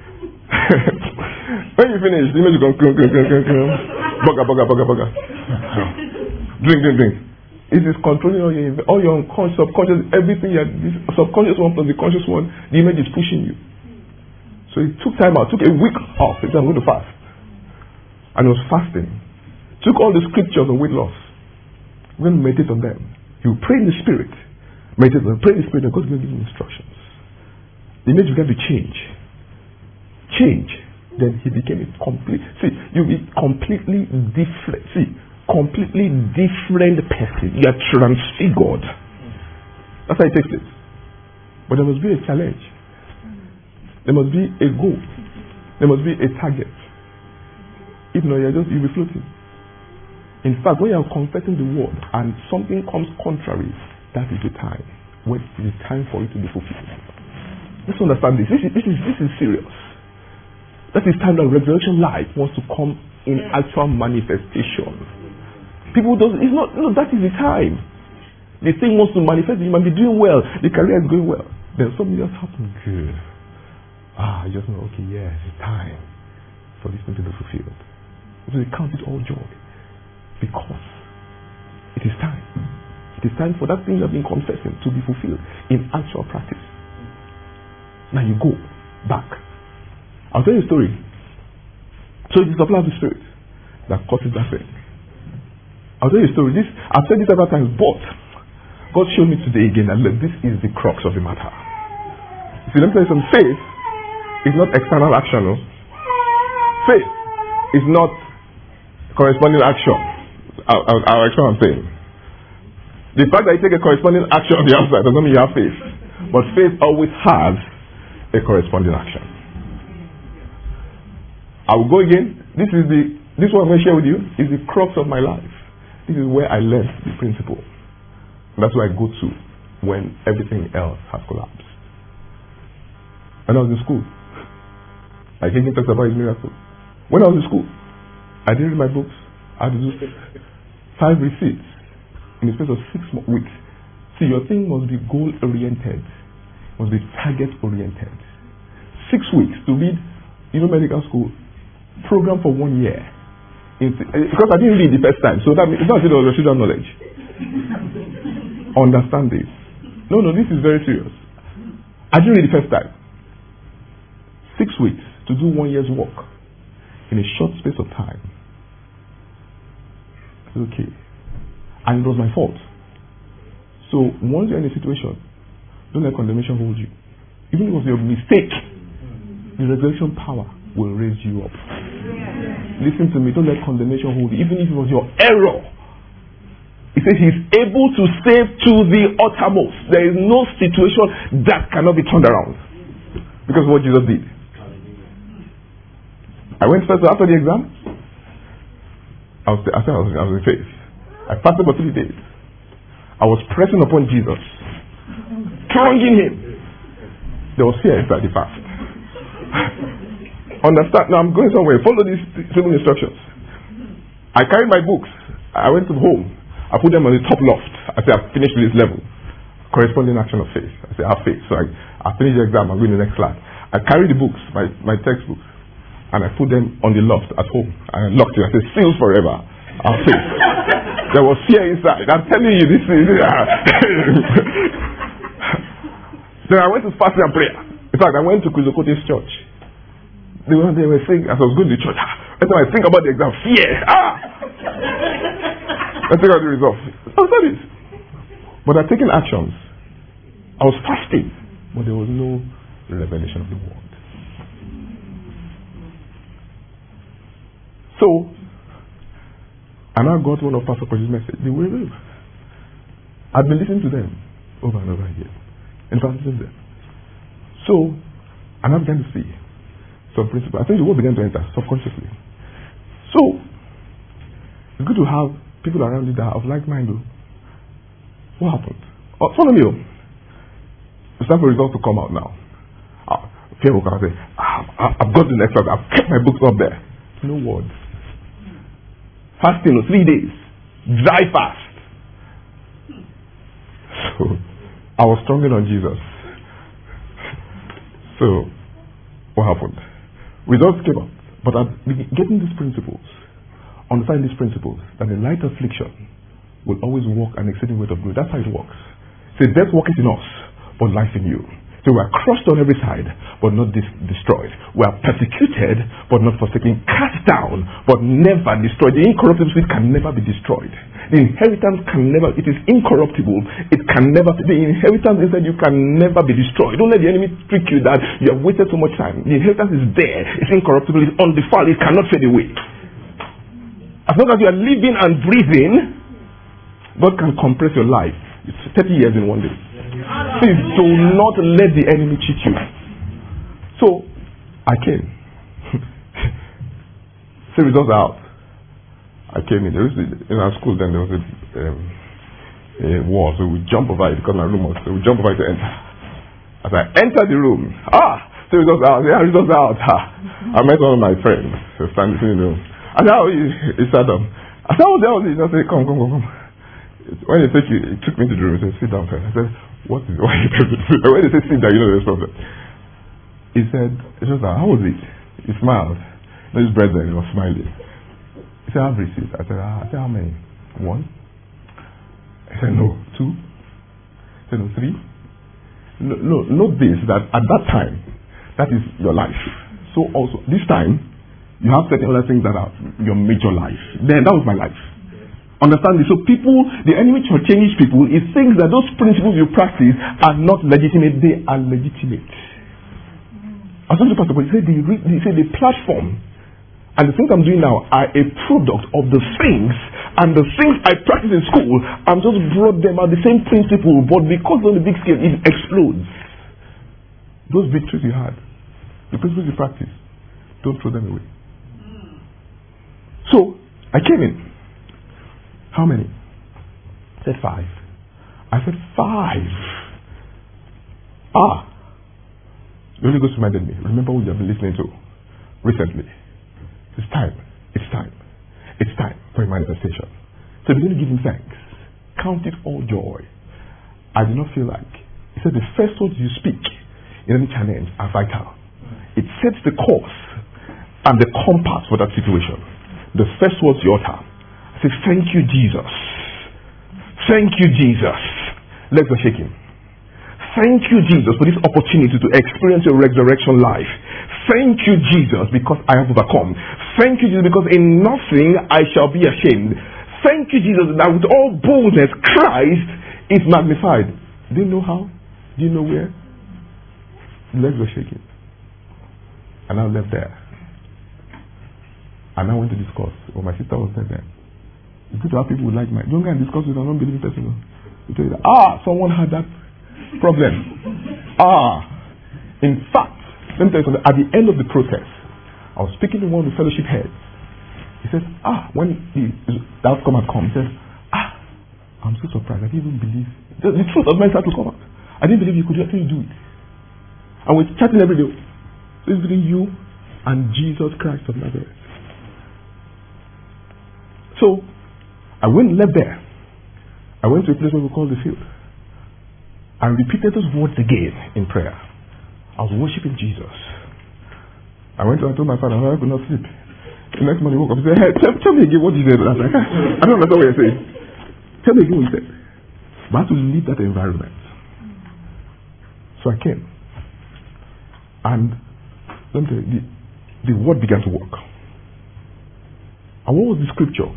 When you finish, the image will go, burger, burger, burger, burger. Drink, drink, drink. It is controlling all your, all your unconscious, subconscious, everything. You this subconscious one plus the conscious one, the image is pushing you. So he took time out, took a week off. He said, I'm going to fast. And he was fasting. Took all the scriptures on weight loss. We're going to meditate on them. He will pray in the Spirit. Meditate on them. Pray in the Spirit, and God's going to give him instructions. The image began to change. Change. Then he became a complete, see, you'll be completely different. See, completely different person. You are transfigured. That's how it takes place. But there must be a challenge. There must be a goal. There must be a target. If not, you're just, you'll be floating. In fact, when you are confessing the word and something comes contrary, that is the time when it is time for it to be fulfilled. Let's understand this. This is, this is, this is serious. That is time that resurrection life wants to come in actual manifestation. People don't, it's not, no, that is the time. The thing wants to manifest, you might be doing well, the career is going well. Then something just happens. Good. Ah, I just know, okay, yes, it's time for this thing to be fulfilled. So they count it all joy. Because it is time. It is time for that thing you have been confessing to be fulfilled in actual practice. Now you go back. I'll tell you a story. So it is the supply of the Spirit that causes that thing. I'll tell you a story. This I've said this several times, but God showed me today again that look, this is the crux of the matter. See, let me tell you some faith is not external action. No? Faith is not corresponding action. I'll, I'll, I'll explain what I'm saying. The fact that you take a corresponding action on the outside doesn't mean you have faith. But faith always has a corresponding action. I will go again. This is the this one I'm going to share with you is the crux of my life. This is where I learned the principle. And that's where I go to when everything else has collapsed. When I was in school, like Higgins talks about his miracle. When I was in school, I didn't read my books. I had to do five receipts in the space of six weeks. See, your thing must be goal-oriented. Must be target-oriented. Six weeks to read, you know, medical school, program for one year. In, because I didn't read the first time. So that means, it's not as if it was residual knowledge. Understand this. No, no, this is very serious. I didn't read the first time. Six weeks to do one year's work in a short space of time. Okay. And it was my fault. So once you're in a situation, don't let condemnation hold you. Even if it was your mistake, the resurrection power will raise you up. Listen to me, don't let condemnation hold you. Even if it was your error, he says he's able to save to the uttermost. There is no situation that cannot be turned around. Because of what Jesus did. I went first after the exam. I was, I said I was, I was in faith. I fasted for three days. I was pressing upon Jesus, thronging him. There was fear inside the fast. Understand? Now I'm going somewhere. Follow these simple instructions. I carried my books. I went to home. I put them on the top loft. I said, I've finished with this level. Corresponding action of faith. I said, I have faith. So I, I finished the exam. I'm going to the next class. I carried the books, my, my textbooks, and I put them on the loft at home. And I locked it. I said, seals forever. I have faith. There was fear inside. I'm telling you, this is... Then I went to fasting and prayer. In fact, I went to Kuzokote's church. They were, they were saying, as I was going to church, every time I think about the exam, fear. Ah! Let's take out the results. That's it. But I've taken actions. I was fasting, but there was no revelation of the word. So, and I got one of Pastor Koji's message. They were real. I've been listening to them over and over again. In fact, listening to them. So, and I began to see some principles. I think the word began to enter subconsciously. So, it's good to have people around you that are of like mind. What happened? Oh, follow me. It's time for results to come out now. Uh, people can say, ah, I've got the next one. I've kept my books up there. No words. Fasting for three days. Dry fast. So, I was stronger on Jesus. So, what happened? Results came out. But I'm getting these principles. Understand these principles. That a light affliction will always walk an exceeding weight of glory. That's how it works. So death worketh in us, but life in you. So we are crushed on every side, but not dis- destroyed. We are persecuted, but not forsaken. Cast down, but never destroyed. The incorruptible spirit can never be destroyed. The inheritance can never, it is incorruptible. It can never, the inheritance inside you can never be destroyed. Don't let the enemy trick you that you have wasted so much time. The inheritance is there. It's incorruptible. It's undefiled. It cannot fade away. As long as you are living and breathing, God can compress your life. It's thirty years in one day. Please do not let the enemy cheat you. So, I came. So results are out. I came in. There was a, in our school then there was a, um, a wall, so we jump over it because my room was. So we jump over it to enter. As I entered the room, ah, so results are out. Yeah, results are out. Ah. I met one of my friends standing in the room. I said, how he, he sat down. I said, oh, there was he. He said, come, come, come, come. When he took you, he took me to the room. He said, sit down, friend. I said, what is, why are you doing this? When he said, sit down, you know there's problem. He said, it's just that, how was it? He smiled. His brethren, he was smiling. He said, I've received. I said, ah. I said, how many? One? He said, no. Two? He said, no. Three? No, no, note this, that at that time, that is your life. So also, this time, you have certain other things that are your major life. Then, that was my life. Understand this? So people, the enemy changes people, it thinks that those principles you practice are not legitimate. They are legitimate. I told you, Pastor, he said the, he said the platform and the things I'm doing now are a product of the things, and the things I practice in school, I'm just brought them at the same principle, but because on the big scale, it explodes. Those victories you had, the principles you practice, don't throw them away. So, I came in. How many? I said five. I said five. Ah. The Holy Ghost reminded me. Remember what you have been listening to recently. It's time. It's time. It's time for a manifestation. So begin to give him thanks. Count it all joy. I do not feel like. He said the first words you speak in any challenge are vital. It sets the course and the compass for that situation. The first words you utter. I say, thank you, Jesus. Thank you, Jesus. Legs are shaking. Thank you, Jesus, for this opportunity to experience your resurrection life. Thank you, Jesus, because I have overcome. Thank you, Jesus, because in nothing I shall be ashamed. Thank you, Jesus, that with all boldness, Christ is magnified. Do you know how? Do you know where? The legs were shaking. And I left there. And I went to discuss. Well, my sister was there. It's good to have people who like my. Don't go and discuss with an unbelieving person. You tell you that, ah, someone had that problem. Ah. In fact, let me tell you something. At the end of the process, I was speaking to one of the fellowship heads. He said, ah, when the, the outcome had come, he said, ah, I'm so surprised. I didn't even believe. The, the truth of my started to come out. I didn't believe you could actually do it. And we're chatting every day. It's between you and Jesus Christ of Nazareth. So, I went and left there. I went to a place where we call the field. I repeated those words again in prayer. I was worshiping Jesus. I went to I told my father, I could not sleep. The next morning I woke up and said, hey, tell, tell me again what you said. I was like, I don't understand what you're saying. Tell me again what you said. But I had to leave that environment. So I came. And let me tell you, the, the word began to work. And what was the scripture?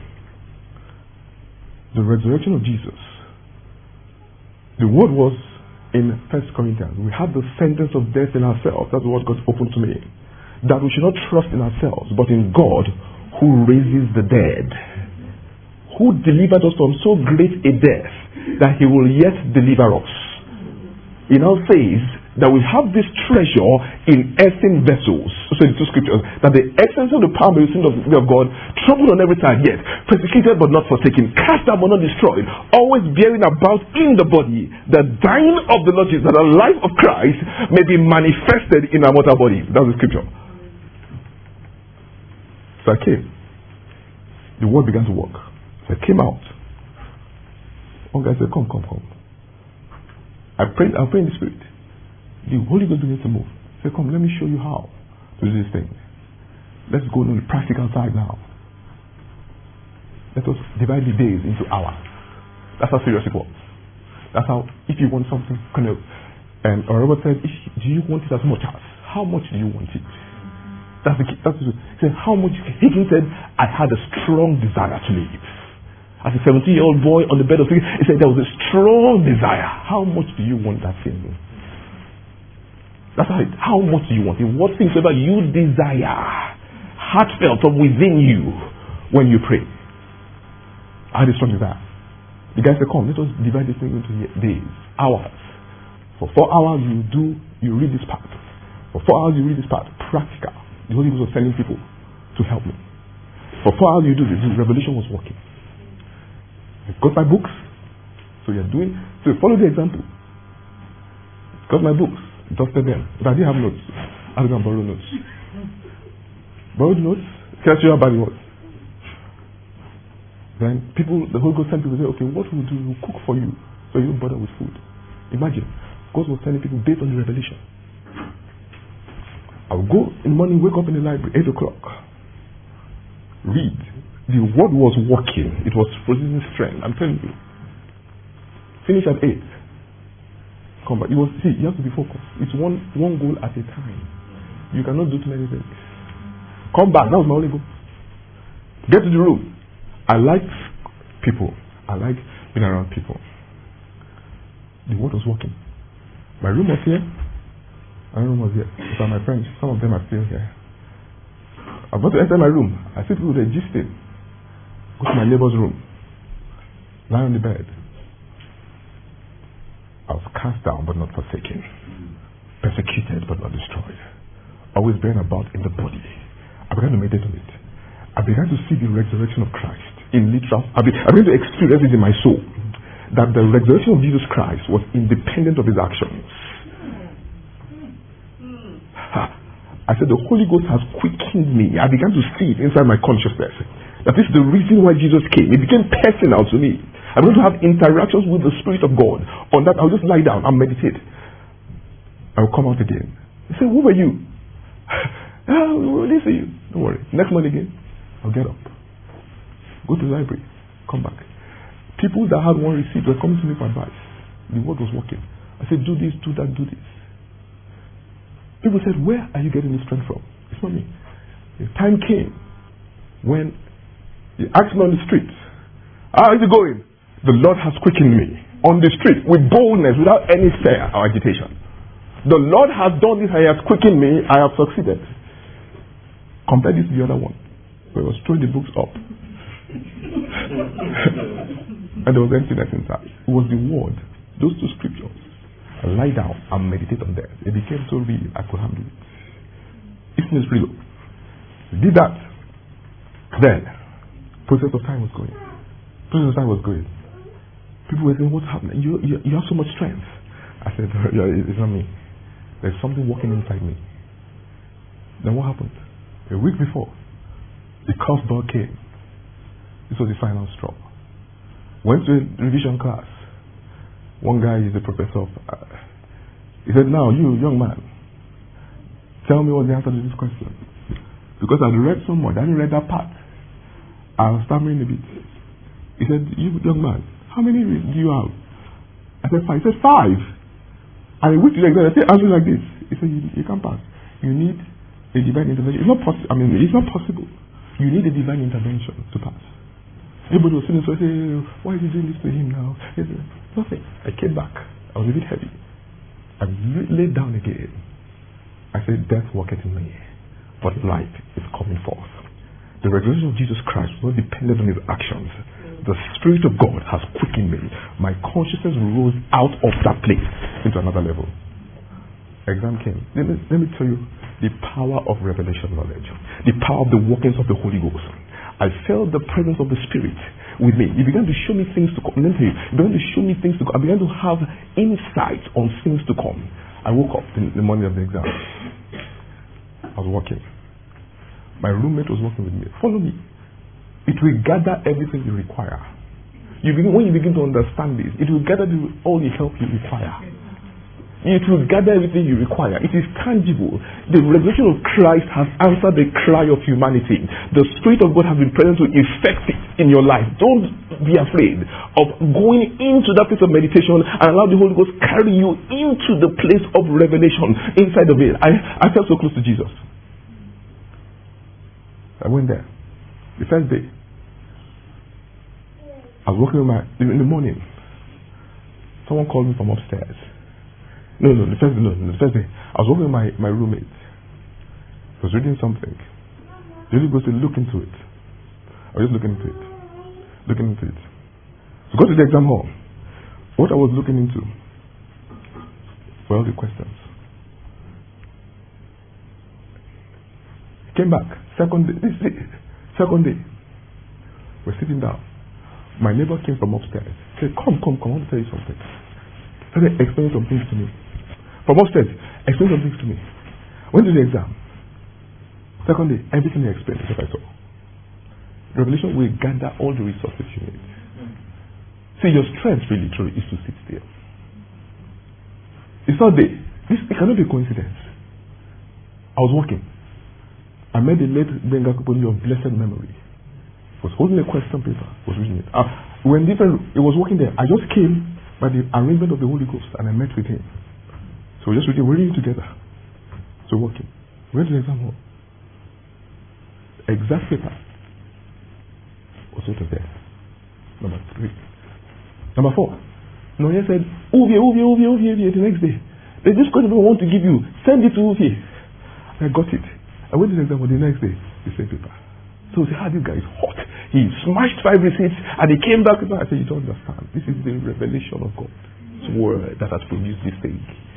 The resurrection of Jesus. The word was in First Corinthians. We have the sentence of death in ourselves. That's what God opened to me. That we should not trust in ourselves, but in God who raises the dead. Who delivered us from so great a death that he will yet deliver us. He now says that we have this treasure in earthen vessels. So in two scriptures, that the excellence of the power and the of God, troubled on every side, yet persecuted but not forsaken, cast down but not destroyed, always bearing about in the body the dying of the Lord Jesus, that the life of Christ may be manifested in our mortal body. That's the scripture. So I came. The word began to work. So I came out. One guy said, come, come, come. I prayed, I prayed in the Spirit. The Holy Ghost begins to move. Say, come, let me show you how to do this thing. Let's go on the practical side now. Let us divide the days into hours. That's how serious it was. That's how, if you want something, kind of, and or Robert said, if, do you want it as much as? How much do you want it? That's the key. That's the, he said, how much? Higgins said, I had a strong desire to live. As a seventeen-year-old boy on the bed of sickness, he said there was a strong desire. How much do you want that thing? That's how, it, how much do you want it? What things ever you desire, heartfelt from within you when you pray. I had a strong desire. The guy said, come, let us divide this thing into days, hours. For four hours you do, you read this part. For four hours you read this part, practical. The Holy Ghost was sending people to help me. For four hours you do this, the revelation was working. I got my books, so you're doing, so follow the example. Got my books, dusted them. If I didn't have notes, I was going to borrow notes. Borrowed notes, can I show you how bad it was? Then people, the Holy Ghost sent people say, okay, what will we do? We'll cook for you, so you don't bother with food. Imagine, God was sending people based on the revelation. I will go in the morning, wake up in the library, eight o'clock. Read. The word was working. It was producing strength. I'm telling you. Finish at eight. Come back. It was, see, you have to be focused. It's one one goal at a time. You cannot do too many things. Come back. That was my only goal. Get to the room. I like people. I like being around people. The word was working. My room was here. My room was here. These are my friends. Some of them are still here. I'm about to enter my room. I see people there gisting. Go to my neighbor's room. Lie on the bed. I was cast down but not forsaken. Persecuted but not destroyed. Always bearing about in the body. I began to meditate on it. I began to see the resurrection of Christ in literal. I began to experience it in my soul. That the resurrection of Jesus Christ was independent of his actions. I said the Holy Ghost has quickened me. I began to see it inside my consciousness. That is the reason why Jesus came. It became personal to me. I'm going to have interactions with the Spirit of God. On that, I'll just lie down and meditate. I'll come out again. He said, who were you? Ah, we'll listen to you. Don't worry. Next morning again, I'll get up. Go to the library. Come back. People that had one receipt were coming to me for advice. The word was working. I said, do this, do that, do this. People said, where are you getting this strength from? It's not me. The time came when they asked me on the street, How is it going? The Lord has quickened me on the street with boldness without any fear or agitation. The Lord has done this, He has quickened me, I have succeeded. Compare this to the other one. Where I was throwing the books up. And there was emptiness inside. It was the word, those two scriptures. I lie down and meditate on them. It became so real, I could handle it. Isn't it real? We did that. Then, process of time was going. Process of time was going. People were saying, what's happening? You, you, you have so much strength. I said, it's not me. There's something working inside me. Then what happened? A week before, the curveball came. This was the final straw. Went to a revision class. One guy is a professor. Of, uh, he said, now you, young man, tell me what the answer to this question. Because I'd read so much, I didn't read that part. I was stammering a bit. He said, you, young man, how many do you have? I said, five. He said, five. And he went to the exam. I said, answer like this. He said, you, you can't pass. You need a divine intervention. It's not possible. I mean, it's not possible. You need a divine intervention to pass. Everybody was sitting so I said, why is he doing this to him now? He said, nothing. I came back. I was a bit heavy. I laid down again. I said, death worketh in me, but life is coming forth. The resurrection of Jesus Christ was not dependent on his actions. The Spirit of God has quickened me. My consciousness rose out of that place into another level. Exam came. Let me, let me tell you the power of revelation knowledge. The power of the workings of the Holy Ghost. I felt the presence of the Spirit with me. He began to show me things to come. Let me tell you, he began to show me things to come. I began to have insight on things to come. I woke up in the morning of the exam. I was working. My roommate was working with me. Follow me. It will gather everything you require. You begin, when you begin to understand this, it will gather the, all the help you require. It will gather everything you require. It is tangible. The revelation of Christ has answered the cry of humanity. The Spirit of God has been present to effect it in your life. Don't be afraid of going into that place of meditation and allow the Holy Ghost carry you into the place of revelation inside of it. I, I felt so close to Jesus. I went there. The first day, I was walking with my, in the morning, someone called me from upstairs. No, no, the first day, no, no, the first day, I was walking with my, my roommate. He was reading something. The Holy Ghost said, look into it. I was just looking into it. Looking into it. So go to the exam hall. What I was looking into were all the questions. Came back. Second day. This day. Second day. We're sitting down. My neighbor came from upstairs. Said, come, come, come, I want to tell you something. Started explaining some things to me. From upstairs, explain some things to me. Went to the exam. Second day, everything he explained is what I saw. Revelation will gather all the resources you need. See, your strength really truly is to sit still. It's not there. This, it cannot be a coincidence. I was walking. I met the late Benga Kupoli of blessed memory. He was holding a question paper, was reading it. Uh, when different, he was working there. I just came by the arrangement of the Holy Ghost and I met with him. So we just reading, we're reading together. So working. We went to the exam hall. Exact paper was out of there. Number three. Number four. No, he said, Uvie, Uvie, Uvie, Uvie, Uvie, the next day. There's this question I want to give you. Send it to Uvie. I got it. I went to the exam the next day, the same paper. So he said, ah, this guy is hot. He smashed five receipts and he came back with that. I said, you don't understand. This is the revelation of God's word that has produced this thing.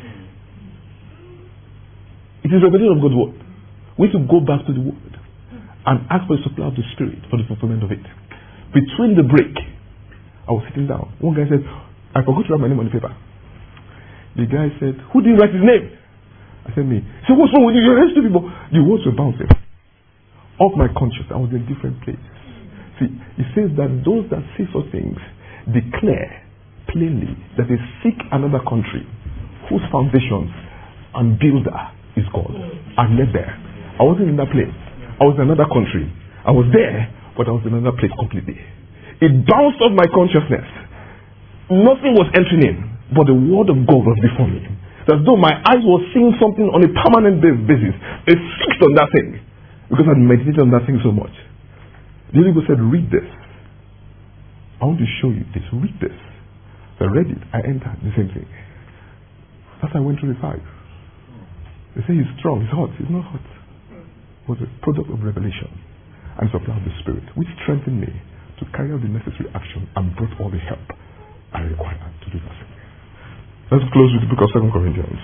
It is the revelation of God's word. We need to go back to the word and ask for the supply of the Spirit for the fulfillment of it. Between the break, I was sitting down. One guy said, I forgot to write my name on the paper. The guy said, who didn't write his name? I said, me. He said, what's wrong with you? You're arresting people. The words were bouncing off my conscience. I was in a different place. See, it says that those that say such things declare plainly that they seek another country whose foundations and builder is God. I left there. I wasn't in that place. I was in another country. I was there, but I was in another place completely. It bounced off my consciousness. Nothing was entering in, but the word of God was before me. As though my eyes were seeing something on a permanent basis. They fixed on that thing. Because I'd meditated on that thing so much. The Holy Ghost said, read this. I want to show you this. Read this. So I read it. I entered. The same thing. That's how I went through the five. They say he's strong. He's hot. He's not hot. It was a product of revelation and supply of the Spirit, which strengthened me to carry out the necessary action and brought all the help I required to do that. Let's close with the book of Second Corinthians.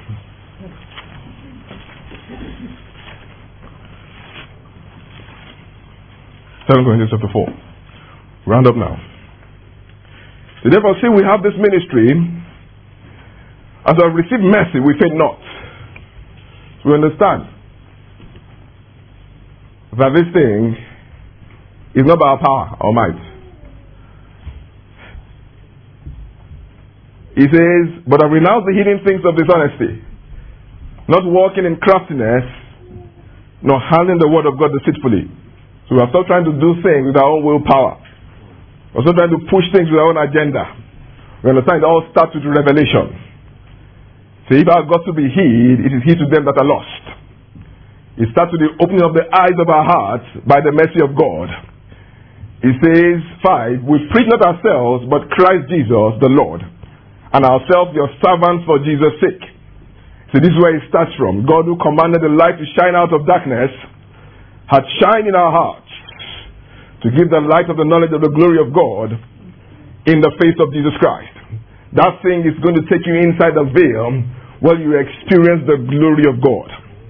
Second Corinthians chapter four. Round up now. So therefore, see, we have this ministry. As I have received mercy, we faint not. So we understand that this thing is not by our power or might. He says, but I renounce the hidden things of dishonesty, not walking in craftiness, nor handling the word of God deceitfully. So we are still trying to do things with our own willpower. We're still trying to push things with our own agenda. We understand it all starts with revelation. So if our gospel be hid, it is hid to them that are lost. It starts with the opening of the eyes of our hearts by the mercy of God. It says, five, we preach not ourselves, but Christ Jesus, the Lord, and ourselves your servants for Jesus' sake. So this is where it starts from. God, who commanded the light to shine out of darkness, had shined in our hearts to give the light of the knowledge of the glory of God in the face of Jesus Christ. That thing is going to take you inside the veil where you experience the glory of God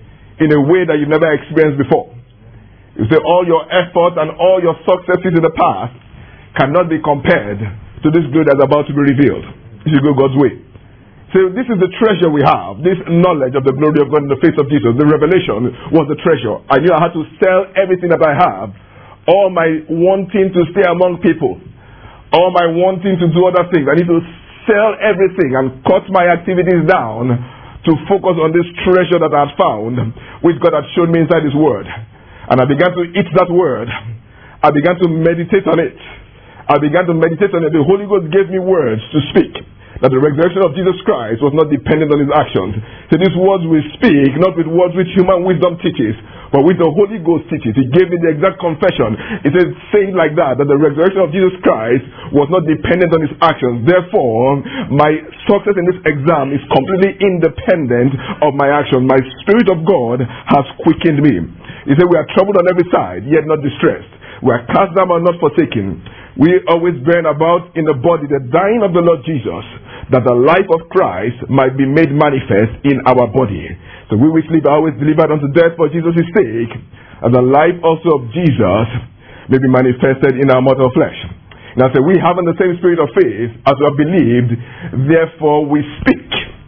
in a way that you've never experienced before. You say all your efforts and all your successes in the past cannot be compared to this glory that's about to be revealed. You should go God's way. So this is the treasure we have, this knowledge of the glory of God in the face of Jesus. The revelation was the treasure. I knew I had to sell everything that I have, all my wanting to stay among people, all my wanting to do other things. I need to sell everything and cut my activities down to focus on this treasure that I had found, which God had shown me inside His Word. And I began to eat that Word. I began to meditate on it. I began to meditate on it. The Holy Ghost gave me words to speak. That the resurrection of Jesus Christ was not dependent on His actions. So these words we speak, not with words which human wisdom teaches, but with the Holy Ghost teaches. He gave me the exact confession. It says saying like that, that the resurrection of Jesus Christ was not dependent on His actions. Therefore, my success in this exam is completely independent of my actions. My Spirit of God has quickened me. He said, we are troubled on every side, yet not distressed. We are cast down and not forsaken. We always bear about in the body the dying of the Lord Jesus, that the life of Christ might be made manifest in our body. So we which live are always delivered unto death for Jesus' sake, and the life also of Jesus may be manifested in our mortal flesh. Now say, we having the same spirit of faith as we have believed, therefore we speak.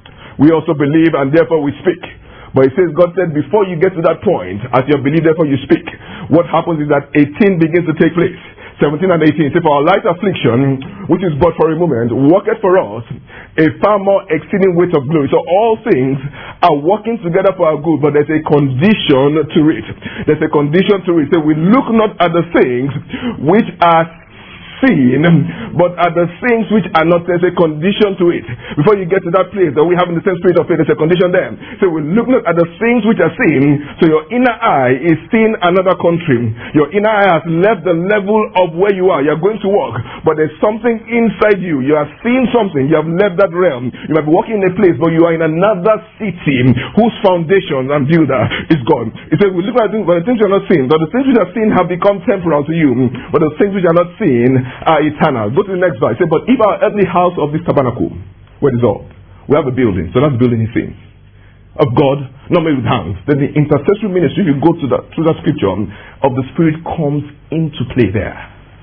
We also believe and therefore we speak. But it says, God said, before you get to that point, as you have believed, therefore you speak. What happens is that eighteen begins to take place. seventeen and eighteen. Say, for our light affliction, which is but for a moment, worketh for us a far more exceeding weight of glory. So all things are working together for our good, but there's a condition to it. There's a condition to it. So we look not at the things which are seen, but at the things which are not. There's a condition to it. Before you get to that place that we have in the same spirit of faith, there's a condition there. So we look not at the things which are seen. So your inner eye is seeing another country. Your inner eye has left the level of where you are. You're going to work, but there's something inside you. You are seeing something. You have left that realm. You might be walking in a place, but you are in another city whose foundation and builder is God. It says we look at things, but the things you are not seeing, but the things which are seen have become temporal to you, but the things which are not seen are eternal. Go to the next verse. Say, but if our earthly house of this tabernacle were dissolved, we have a building. So that's building His seen of God, not made with hands. Then the intercessory ministry, if you go to that through that scripture of the Spirit, comes into play there.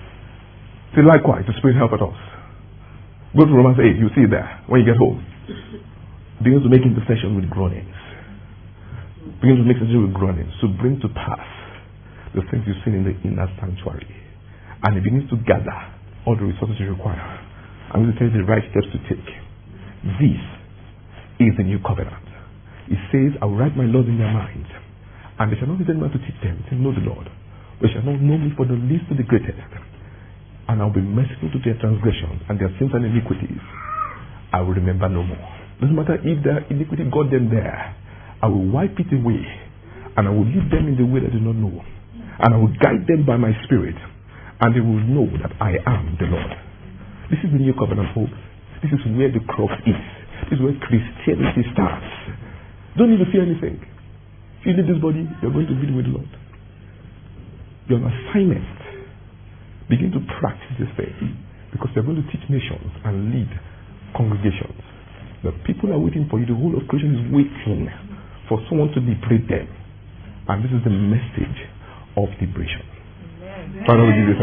See, likewise, the Spirit helpeth us. Go to Romans eight. You see it there when you get home. Begins to make intercession with groanings. Begins to make intercession with groanings to bring to pass the things you've seen in the inner sanctuary. And He begins to gather all the resources you require. I'm going to tell you the right steps to take. This is the new covenant. It says, I will write my laws in their minds, and they shall not need anyone to teach them. They know the Lord. They shall not know me for the least to the greatest. And I will be merciful to their transgressions and their sins and iniquities. I will remember no more. Doesn't matter if their iniquity got them there. I will wipe it away, and I will lead them in the way that they do not know. And I will guide them by my Spirit. And they will know that I am the Lord. This is the new covenant hope. This is where the crux is. This is where Christianity starts. Don't need to fear anything. If you leave this body, you're going to be with the Lord. You're on assignment. Begin to practice this thing. Because you're going to teach nations and lead congregations. The people are waiting for you. The whole of creation is waiting for someone to liberate them. And this is the message of liberation. Amen. Father, we give you thanks.